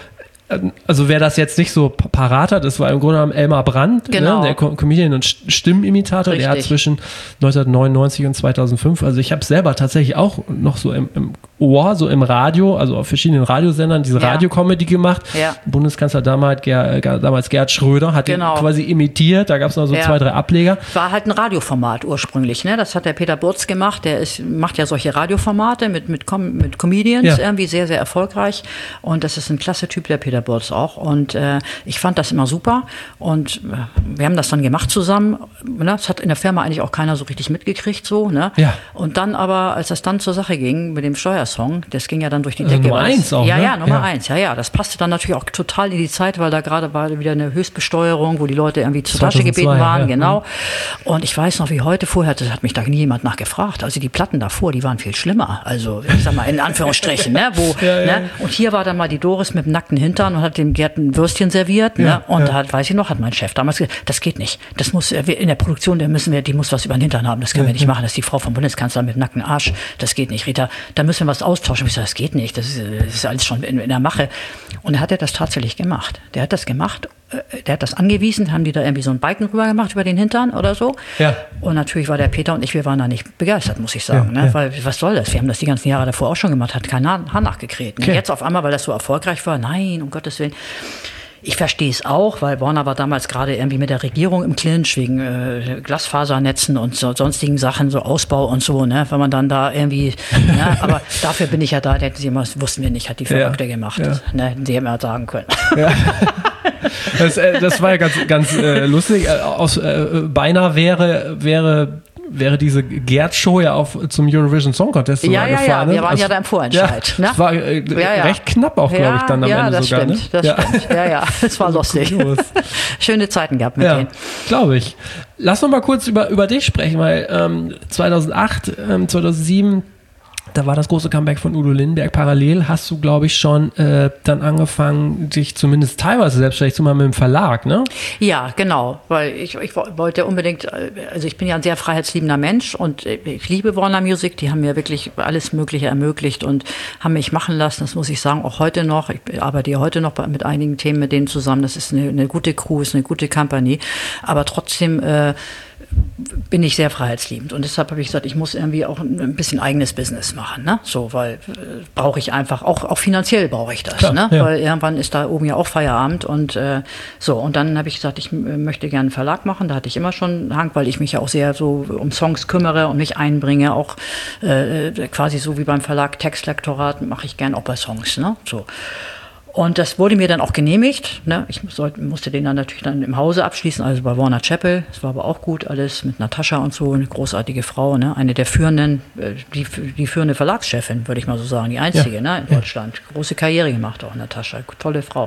Also wer das jetzt nicht so parat hat, das war im Grunde genommen Elmar Brandt, genau. Der Comedian und Stimmenimitator, Richtig. Der hat zwischen 1999 und 2005, also ich habe selber tatsächlich auch noch so im Ohr, so im Radio, also auf verschiedenen Radiosendern, diese Radiocomedy gemacht. Ja. Bundeskanzler damals Gerhard Schröder hat ihn quasi imitiert, da gab es noch so 2-3 Ableger. War halt ein Radioformat ursprünglich, ne? Das hat der Peter Burz gemacht, macht ja solche Radioformate mit Comedians, irgendwie sehr, sehr erfolgreich und das ist ein klasse Typ, der Peter Burz auch und ich fand das immer super und wir haben das dann gemacht zusammen, ne? Das hat in der Firma eigentlich auch keiner so richtig mitgekriegt, so, ne? Ja. Und dann aber, als das dann zur Sache ging mit dem Steuerservice Song. Das ging ja dann durch die Decke. Nummer 1 auch, ja, ne? Ja, Nummer 1. Ja. Das passte dann natürlich auch total in die Zeit, weil da gerade war wieder eine Höchstbesteuerung, wo die Leute irgendwie zur Tasche gebeten waren. Genau. Und ich weiß noch, wie heute vorher, das hat mich da nie jemand nachgefragt. Also die Platten davor, die waren viel schlimmer. Also, ich sag mal, in Anführungsstrichen, ne? Ne? Und hier war dann mal die Doris mit dem nackten Hintern und hat dem Gerd ein Würstchen serviert. Ne? Und da weiß ich noch, hat mein Chef damals gesagt, das geht nicht. Das muss, in der Produktion, die muss was über den Hintern haben. Das können wir nicht machen. Das ist die Frau vom Bundeskanzler mit nacktem Arsch. Das geht nicht. Rita, da müssen wir was austauschen. Ich sage, das geht nicht. Das ist alles schon in der Mache. Und dann hat er das tatsächlich gemacht. Der hat das gemacht. Der hat das angewiesen, haben die da irgendwie so ein Balken rüber gemacht über den Hintern oder so. Ja. Und natürlich war der Peter und ich, wir waren da nicht begeistert, muss ich sagen. Ne? Weil, was soll das? Wir haben das die ganzen Jahre davor auch schon gemacht, hat kein Haar nachgekräht. Okay. Und jetzt auf einmal, weil das so erfolgreich war, nein, um Gottes Willen. Ich verstehe es auch, weil Warner war damals gerade irgendwie mit der Regierung im Clinch wegen Glasfasernetzen und so, sonstigen Sachen, so Ausbau und so, ne? Wenn man dann da irgendwie, ne? Aber dafür bin ich ja da, das wussten wir nicht, hat die Verrückte gemacht. Ja. Ne? Die hätten wir sagen können. Ja. Das war ja ganz lustig. Beinahe wäre diese Gerd-Show ja zum Eurovision Song Contest sogar gefahren. Ja, wir waren ja da im Vorentscheid. Ja, das war recht knapp auch, glaube ich, dann am Ende das sogar. Stimmt, ne? Das stimmt. Ja, das war lustig. Schöne Zeiten gehabt mit denen. Glaube ich. Lass noch mal kurz über dich sprechen, weil 2008, 2007 da war das große Comeback von Udo Lindenberg. Parallel hast du, glaube ich, schon dann angefangen, dich zumindest teilweise selbstständig zu machen mit dem Verlag, ne? Ja, genau, weil ich wollte unbedingt, also ich bin ja ein sehr freiheitsliebender Mensch und ich liebe Warner Music, die haben mir wirklich alles Mögliche ermöglicht und haben mich machen lassen, das muss ich sagen, auch heute noch. Ich arbeite ja heute noch mit einigen Themen mit denen zusammen, das ist eine gute Crew, ist eine gute Company, aber trotzdem bin ich sehr freiheitsliebend und deshalb habe ich gesagt, ich muss irgendwie auch ein bisschen eigenes Business machen, ne? So, weil brauche ich einfach, auch finanziell brauche ich das, klar, ne? Ja. Weil irgendwann ist da oben ja auch Feierabend und so, und dann habe ich gesagt, ich möchte gerne einen Verlag machen, da hatte ich immer schon einen Hang, weil ich mich ja auch sehr so um Songs kümmere und mich einbringe, auch quasi so wie beim Verlag Textlektorat mache ich gern auch bei Songs, ne? So. Und das wurde mir dann auch genehmigt. Ne? Ich musste den dann natürlich dann im Hause abschließen, also bei Warner Chappell. Das war aber auch gut alles mit Natascha und so, eine großartige Frau, ne? Eine der führenden, die führende Verlagschefin, würde ich mal so sagen, die einzige, ne, in Deutschland. Große Karriere gemacht auch, Natascha, tolle Frau.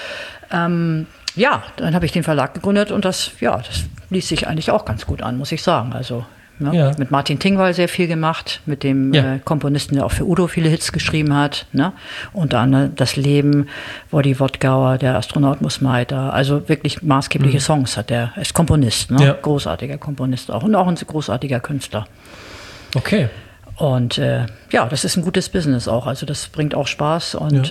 Dann habe ich den Verlag gegründet und das ließ sich eigentlich auch ganz gut an, muss ich sagen. Also ne? Mit Martin Tingwall sehr viel gemacht, mit dem Komponisten, der auch für Udo viele Hits geschrieben hat. Ne? Und dann Das Leben, Woddy Wodgauer, Der Astronaut muss weiter. Also wirklich maßgebliche Songs hat er. Er ist Komponist, ne? Ja. Großartiger Komponist auch und auch ein großartiger Künstler. Okay. Und das ist ein gutes Business auch. Also das bringt auch Spaß und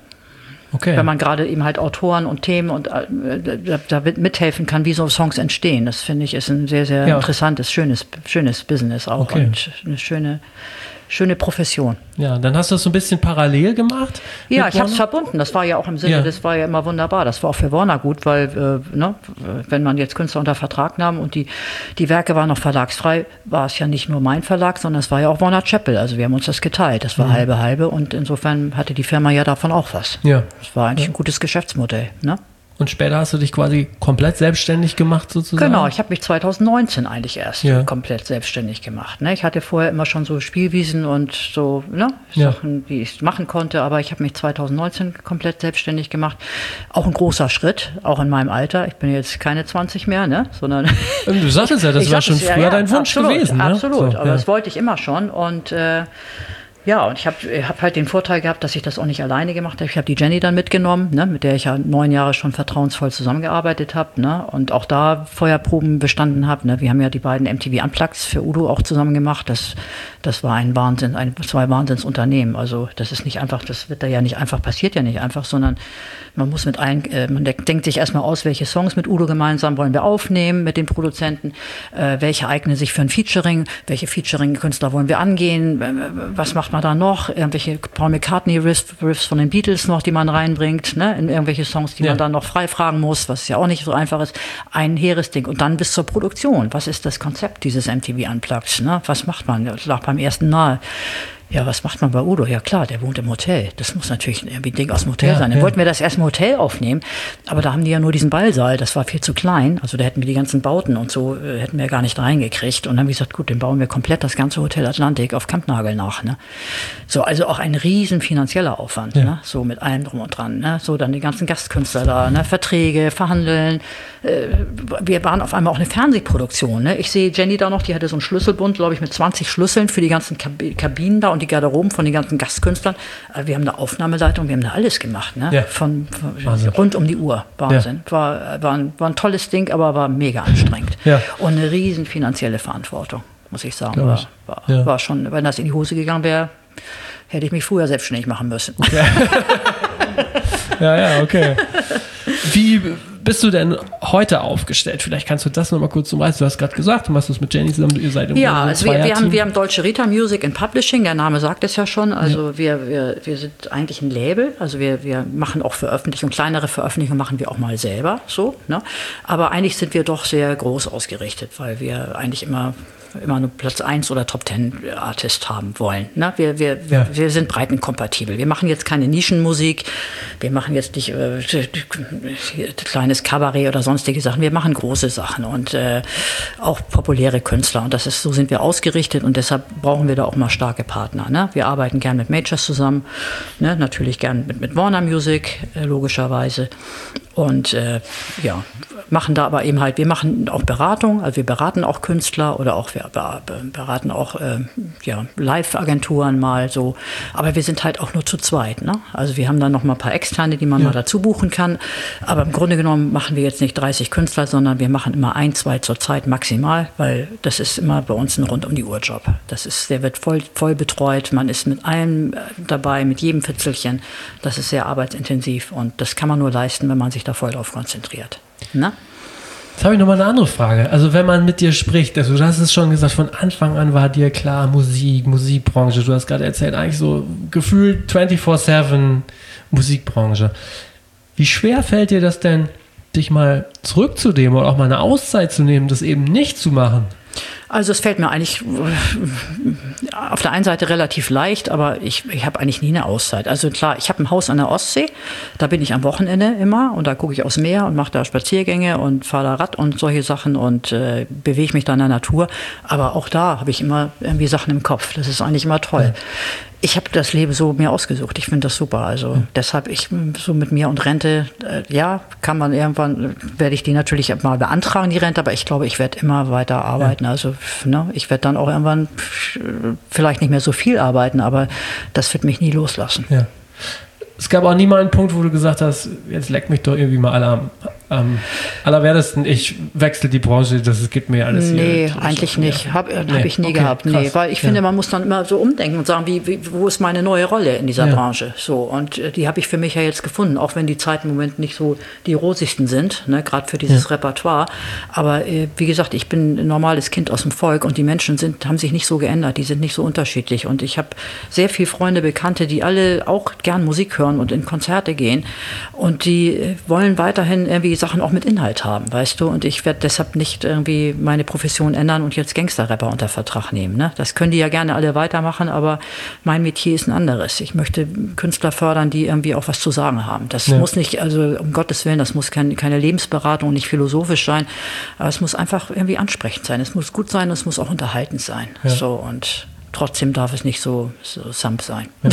okay. Wenn man gerade eben halt Autoren und Themen und da mithelfen kann, wie so Songs entstehen. Das finde ich ist ein sehr, sehr interessantes, schönes Business auch und eine schöne Profession. Ja, dann hast du das so ein bisschen parallel gemacht? Ja, ich habe es verbunden. Das war ja auch im Sinne, das war ja immer wunderbar. Das war auch für Warner gut, weil wenn man jetzt Künstler unter Vertrag nahm und die Werke waren noch verlagsfrei, war es ja nicht nur mein Verlag, sondern es war ja auch Warner Chappell. Also wir haben uns das geteilt. Das war halbe und insofern hatte die Firma ja davon auch was. Ja. Das war eigentlich ein gutes Geschäftsmodell, ne? Und später hast du dich quasi komplett selbstständig gemacht sozusagen? Genau, ich habe mich 2019 eigentlich erst komplett selbstständig gemacht. Ne? Ich hatte vorher immer schon so Spielwiesen und so Sachen, die ich machen konnte, aber ich habe mich 2019 komplett selbstständig gemacht. Auch ein großer Schritt, auch in meinem Alter. Ich bin jetzt keine 20 mehr, ne? Sondern du sagtest ja, das war schon früher dein Wunsch gewesen. Ne? Absolut, so, aber das wollte ich immer schon und und ich hab halt den Vorteil gehabt, dass ich das auch nicht alleine gemacht habe. Ich habe die Jenny dann mitgenommen, ne, mit der ich ja 9 Jahre schon vertrauensvoll zusammengearbeitet habe, ne, und auch da Feuerproben bestanden habe. Ne. Wir haben ja die beiden MTV Unplugged für Udo auch zusammen gemacht. Das war ein Wahnsinn, zwei Wahnsinnsunternehmen. Also das ist nicht einfach, das wird da ja nicht einfach, passiert ja nicht einfach, sondern man muss mit allen, man denkt sich erstmal aus, welche Songs mit Udo gemeinsam wollen wir aufnehmen mit den Produzenten, welche eignen sich für ein Featuring, welche Featuring-Künstler wollen wir angehen, was macht man da noch, irgendwelche Paul McCartney-Riffs von den Beatles noch, die man reinbringt, ne, in irgendwelche Songs, die man dann noch frei fragen muss, was ja auch nicht so einfach ist, ein hehres Ding. Und dann bis zur Produktion. Was ist das Konzept dieses MTV Unplugged? Ne? Was macht man? Das lag beim ersten Mal. Ja, was macht man bei Udo? Ja klar, der wohnt im Hotel. Das muss natürlich irgendwie ein Ding aus dem Hotel sein. Dann wollten wir das erst im Hotel aufnehmen, aber da haben die ja nur diesen Ballsaal, das war viel zu klein. Also da hätten wir die ganzen Bauten und so, hätten wir gar nicht reingekriegt. Und dann haben wir gesagt, gut, den bauen wir komplett das ganze Hotel Atlantik auf Kampnagel nach. Ne? So, also auch ein riesen finanzieller Aufwand, ne? So mit allem drum und dran. Ne? So dann die ganzen Gastkünstler da, ne? Verträge, verhandeln. Wir waren auf einmal auch eine Fernsehproduktion. Ne? Ich sehe Jenny da noch, die hatte so einen Schlüsselbund, glaube ich, mit 20 Schlüsseln für die ganzen Kabinen da und die Garderoben von den ganzen Gastkünstlern. Wir haben eine Aufnahmeleitung, wir haben da alles gemacht. Ne? Ja. Von rund um die Uhr. Wahnsinn. Ja. War ein tolles Ding, aber war mega anstrengend. Ja. Und eine riesen finanzielle Verantwortung, muss ich sagen. War schon, wenn das in die Hose gegangen wäre, hätte ich mich früher selbstständig machen müssen. Okay. Ja, okay. Wie bist du denn heute aufgestellt? Vielleicht kannst du das noch mal kurz umreißen. Du hast gerade gesagt, du machst das mit Jenny zusammen, ihr seid im also wir haben Deutsche Rita Music and Publishing, der Name sagt es ja schon. Also wir sind eigentlich ein Label, also wir machen auch Veröffentlichungen, kleinere Veröffentlichungen machen wir auch mal selber, so, ne? Aber eigentlich sind wir doch sehr groß ausgerichtet, weil wir eigentlich immer nur Platz 1 oder Top 10 Artist haben wollen. Ne? Wir sind breitenkompatibel. Wir machen jetzt keine Nischenmusik, wir machen jetzt nicht kleines Kabarett oder sonstige Sachen. Wir machen große Sachen und auch populäre Künstler. Und so sind wir ausgerichtet und deshalb brauchen wir da auch mal starke Partner. Ne? Wir arbeiten gern mit Majors zusammen, ne? Natürlich gern mit Warner Music, logischerweise. Und machen da aber eben halt, wir machen auch Beratung, also wir beraten auch Künstler oder auch wir beraten auch Live-Agenturen mal so, aber wir sind halt auch nur zu zweit, ne? Also wir haben dann noch mal ein paar Externe, die man mal dazu buchen kann, aber im Grunde genommen machen wir jetzt nicht 30 Künstler, sondern wir machen immer 1, 2 zur Zeit maximal, weil das ist immer bei uns ein rund-um-die-Uhr-Job. Der wird voll betreut, man ist mit allem dabei, mit jedem Fitzelchen, das ist sehr arbeitsintensiv und das kann man nur leisten, wenn man sich da voll drauf konzentriert. Na? Jetzt habe ich nochmal eine andere Frage. Also wenn man mit dir spricht, also du hast es schon gesagt, von Anfang an war dir klar, Musikbranche, du hast gerade erzählt, eigentlich so gefühlt 24/7 Musikbranche. Wie schwer fällt dir das denn, dich mal zurückzunehmen oder auch mal eine Auszeit zu nehmen, das eben nicht zu machen? Also es fällt mir eigentlich auf der einen Seite relativ leicht, aber ich habe eigentlich nie eine Auszeit. Also klar, ich habe ein Haus an der Ostsee, da bin ich am Wochenende immer und da gucke ich aufs Meer und mache da Spaziergänge und fahre da Rad und solche Sachen und bewege mich da in der Natur. Aber auch da habe ich immer irgendwie Sachen im Kopf. Das ist eigentlich immer toll. Ja. Ich habe das Leben so mir ausgesucht. Ich finde das super. Also deshalb, so mit mir und Rente, kann man irgendwann, werde ich die natürlich mal beantragen, die Rente, aber ich glaube, ich werde immer weiter arbeiten. Also ich werde dann auch irgendwann vielleicht nicht mehr so viel arbeiten, aber das wird mich nie loslassen. Ja. Es gab auch nie mal einen Punkt, wo du gesagt hast, jetzt leckt mich doch irgendwie mal alle am allerwertesten, ich wechsle die Branche, das gibt mir alles hier. Nee, eigentlich nicht. Hab ich nie gehabt. Nee, weil ich finde, man muss dann immer so umdenken und sagen, wo ist meine neue Rolle in dieser Branche? So, und die habe ich für mich ja jetzt gefunden, auch wenn die Zeiten im Moment nicht so die rosigsten sind, ne, gerade für dieses Repertoire. Aber wie gesagt, ich bin ein normales Kind aus dem Volk und die Menschen haben sich nicht so geändert, die sind nicht so unterschiedlich. Und ich habe sehr viele Freunde, Bekannte, die alle auch gern Musik hören und in Konzerte gehen. Und die wollen weiterhin irgendwie Sachen auch mit Inhalt haben, weißt du? Und ich werde deshalb nicht irgendwie meine Profession ändern und jetzt Gangster-Rapper unter Vertrag nehmen. Ne? Das können die ja gerne alle weitermachen, aber mein Metier ist ein anderes. Ich möchte Künstler fördern, die irgendwie auch was zu sagen haben. Das muss nicht, also um Gottes Willen, das muss keine Lebensberatung, nicht philosophisch sein, aber es muss einfach irgendwie ansprechend sein. Es muss gut sein, es muss auch unterhaltend sein. Ja. So, und trotzdem darf es nicht so Samp sein. Ja.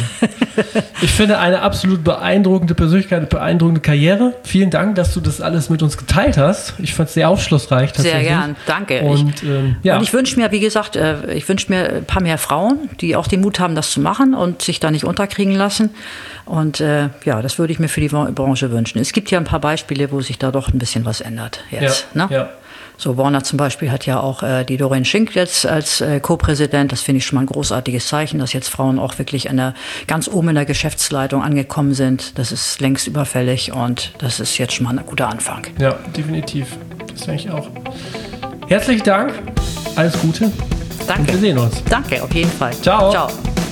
Ich finde eine absolut beeindruckende Persönlichkeit, eine beeindruckende Karriere. Vielen Dank, dass du das alles mit uns geteilt hast. Ich fand es sehr aufschlussreich. Sehr gern, danke. Und ich wünsche mir, wie gesagt, ein paar mehr Frauen, die auch den Mut haben, das zu machen und sich da nicht unterkriegen lassen. Und das würde ich mir für die Branche wünschen. Es gibt ja ein paar Beispiele, wo sich da doch ein bisschen was ändert jetzt. Ja, ne? Ja. So, Warner zum Beispiel hat ja auch die Doreen Schenk jetzt als Co-Präsident. Das finde ich schon mal ein großartiges Zeichen, dass jetzt Frauen auch wirklich ganz oben in der Geschäftsleitung angekommen sind. Das ist längst überfällig und das ist jetzt schon mal ein guter Anfang. Ja, definitiv. Das denke ich auch. Herzlichen Dank. Alles Gute. Danke. Und wir sehen uns. Danke, auf jeden Fall. Ciao. Ciao.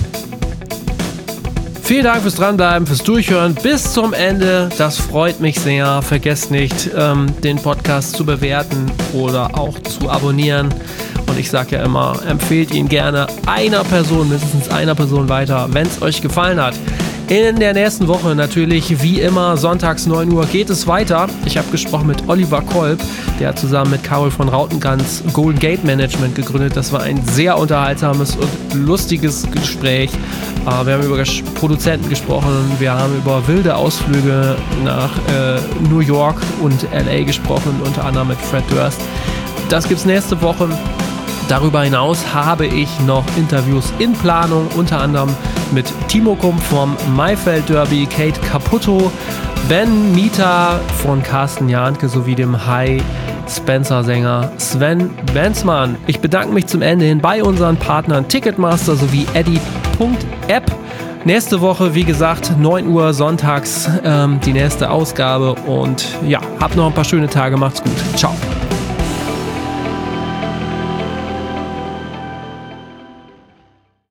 Vielen Dank fürs Dranbleiben, fürs Durchhören bis zum Ende. Das freut mich sehr. Vergesst nicht, den Podcast zu bewerten oder auch zu abonnieren. Und ich sage ja immer, empfehlt ihn gerne mindestens einer Person weiter, wenn es euch gefallen hat. In der nächsten Woche natürlich, wie immer, sonntags 9 Uhr geht es weiter. Ich habe gesprochen mit Oliver Kolb, der hat zusammen mit Carol von Rautenganz Golden Gate Management gegründet. Das war ein sehr unterhaltsames und lustiges Gespräch. Wir haben über Produzenten gesprochen, wir haben über wilde Ausflüge nach New York und LA gesprochen, unter anderem mit Fred Durst. Das gibt's nächste Woche. Darüber hinaus habe ich noch Interviews in Planung, unter anderem mit Timo Kump vom Maifeld Derby, Kate Caputo, Ben Mieter von Carsten Jahnke sowie dem High Spencer-Sänger Sven Benzmann. Ich bedanke mich zum Ende hin bei unseren Partnern Ticketmaster sowie Eddy.app. Nächste Woche, wie gesagt, 9 Uhr sonntags die nächste Ausgabe und ja, habt noch ein paar schöne Tage, macht's gut. Ciao.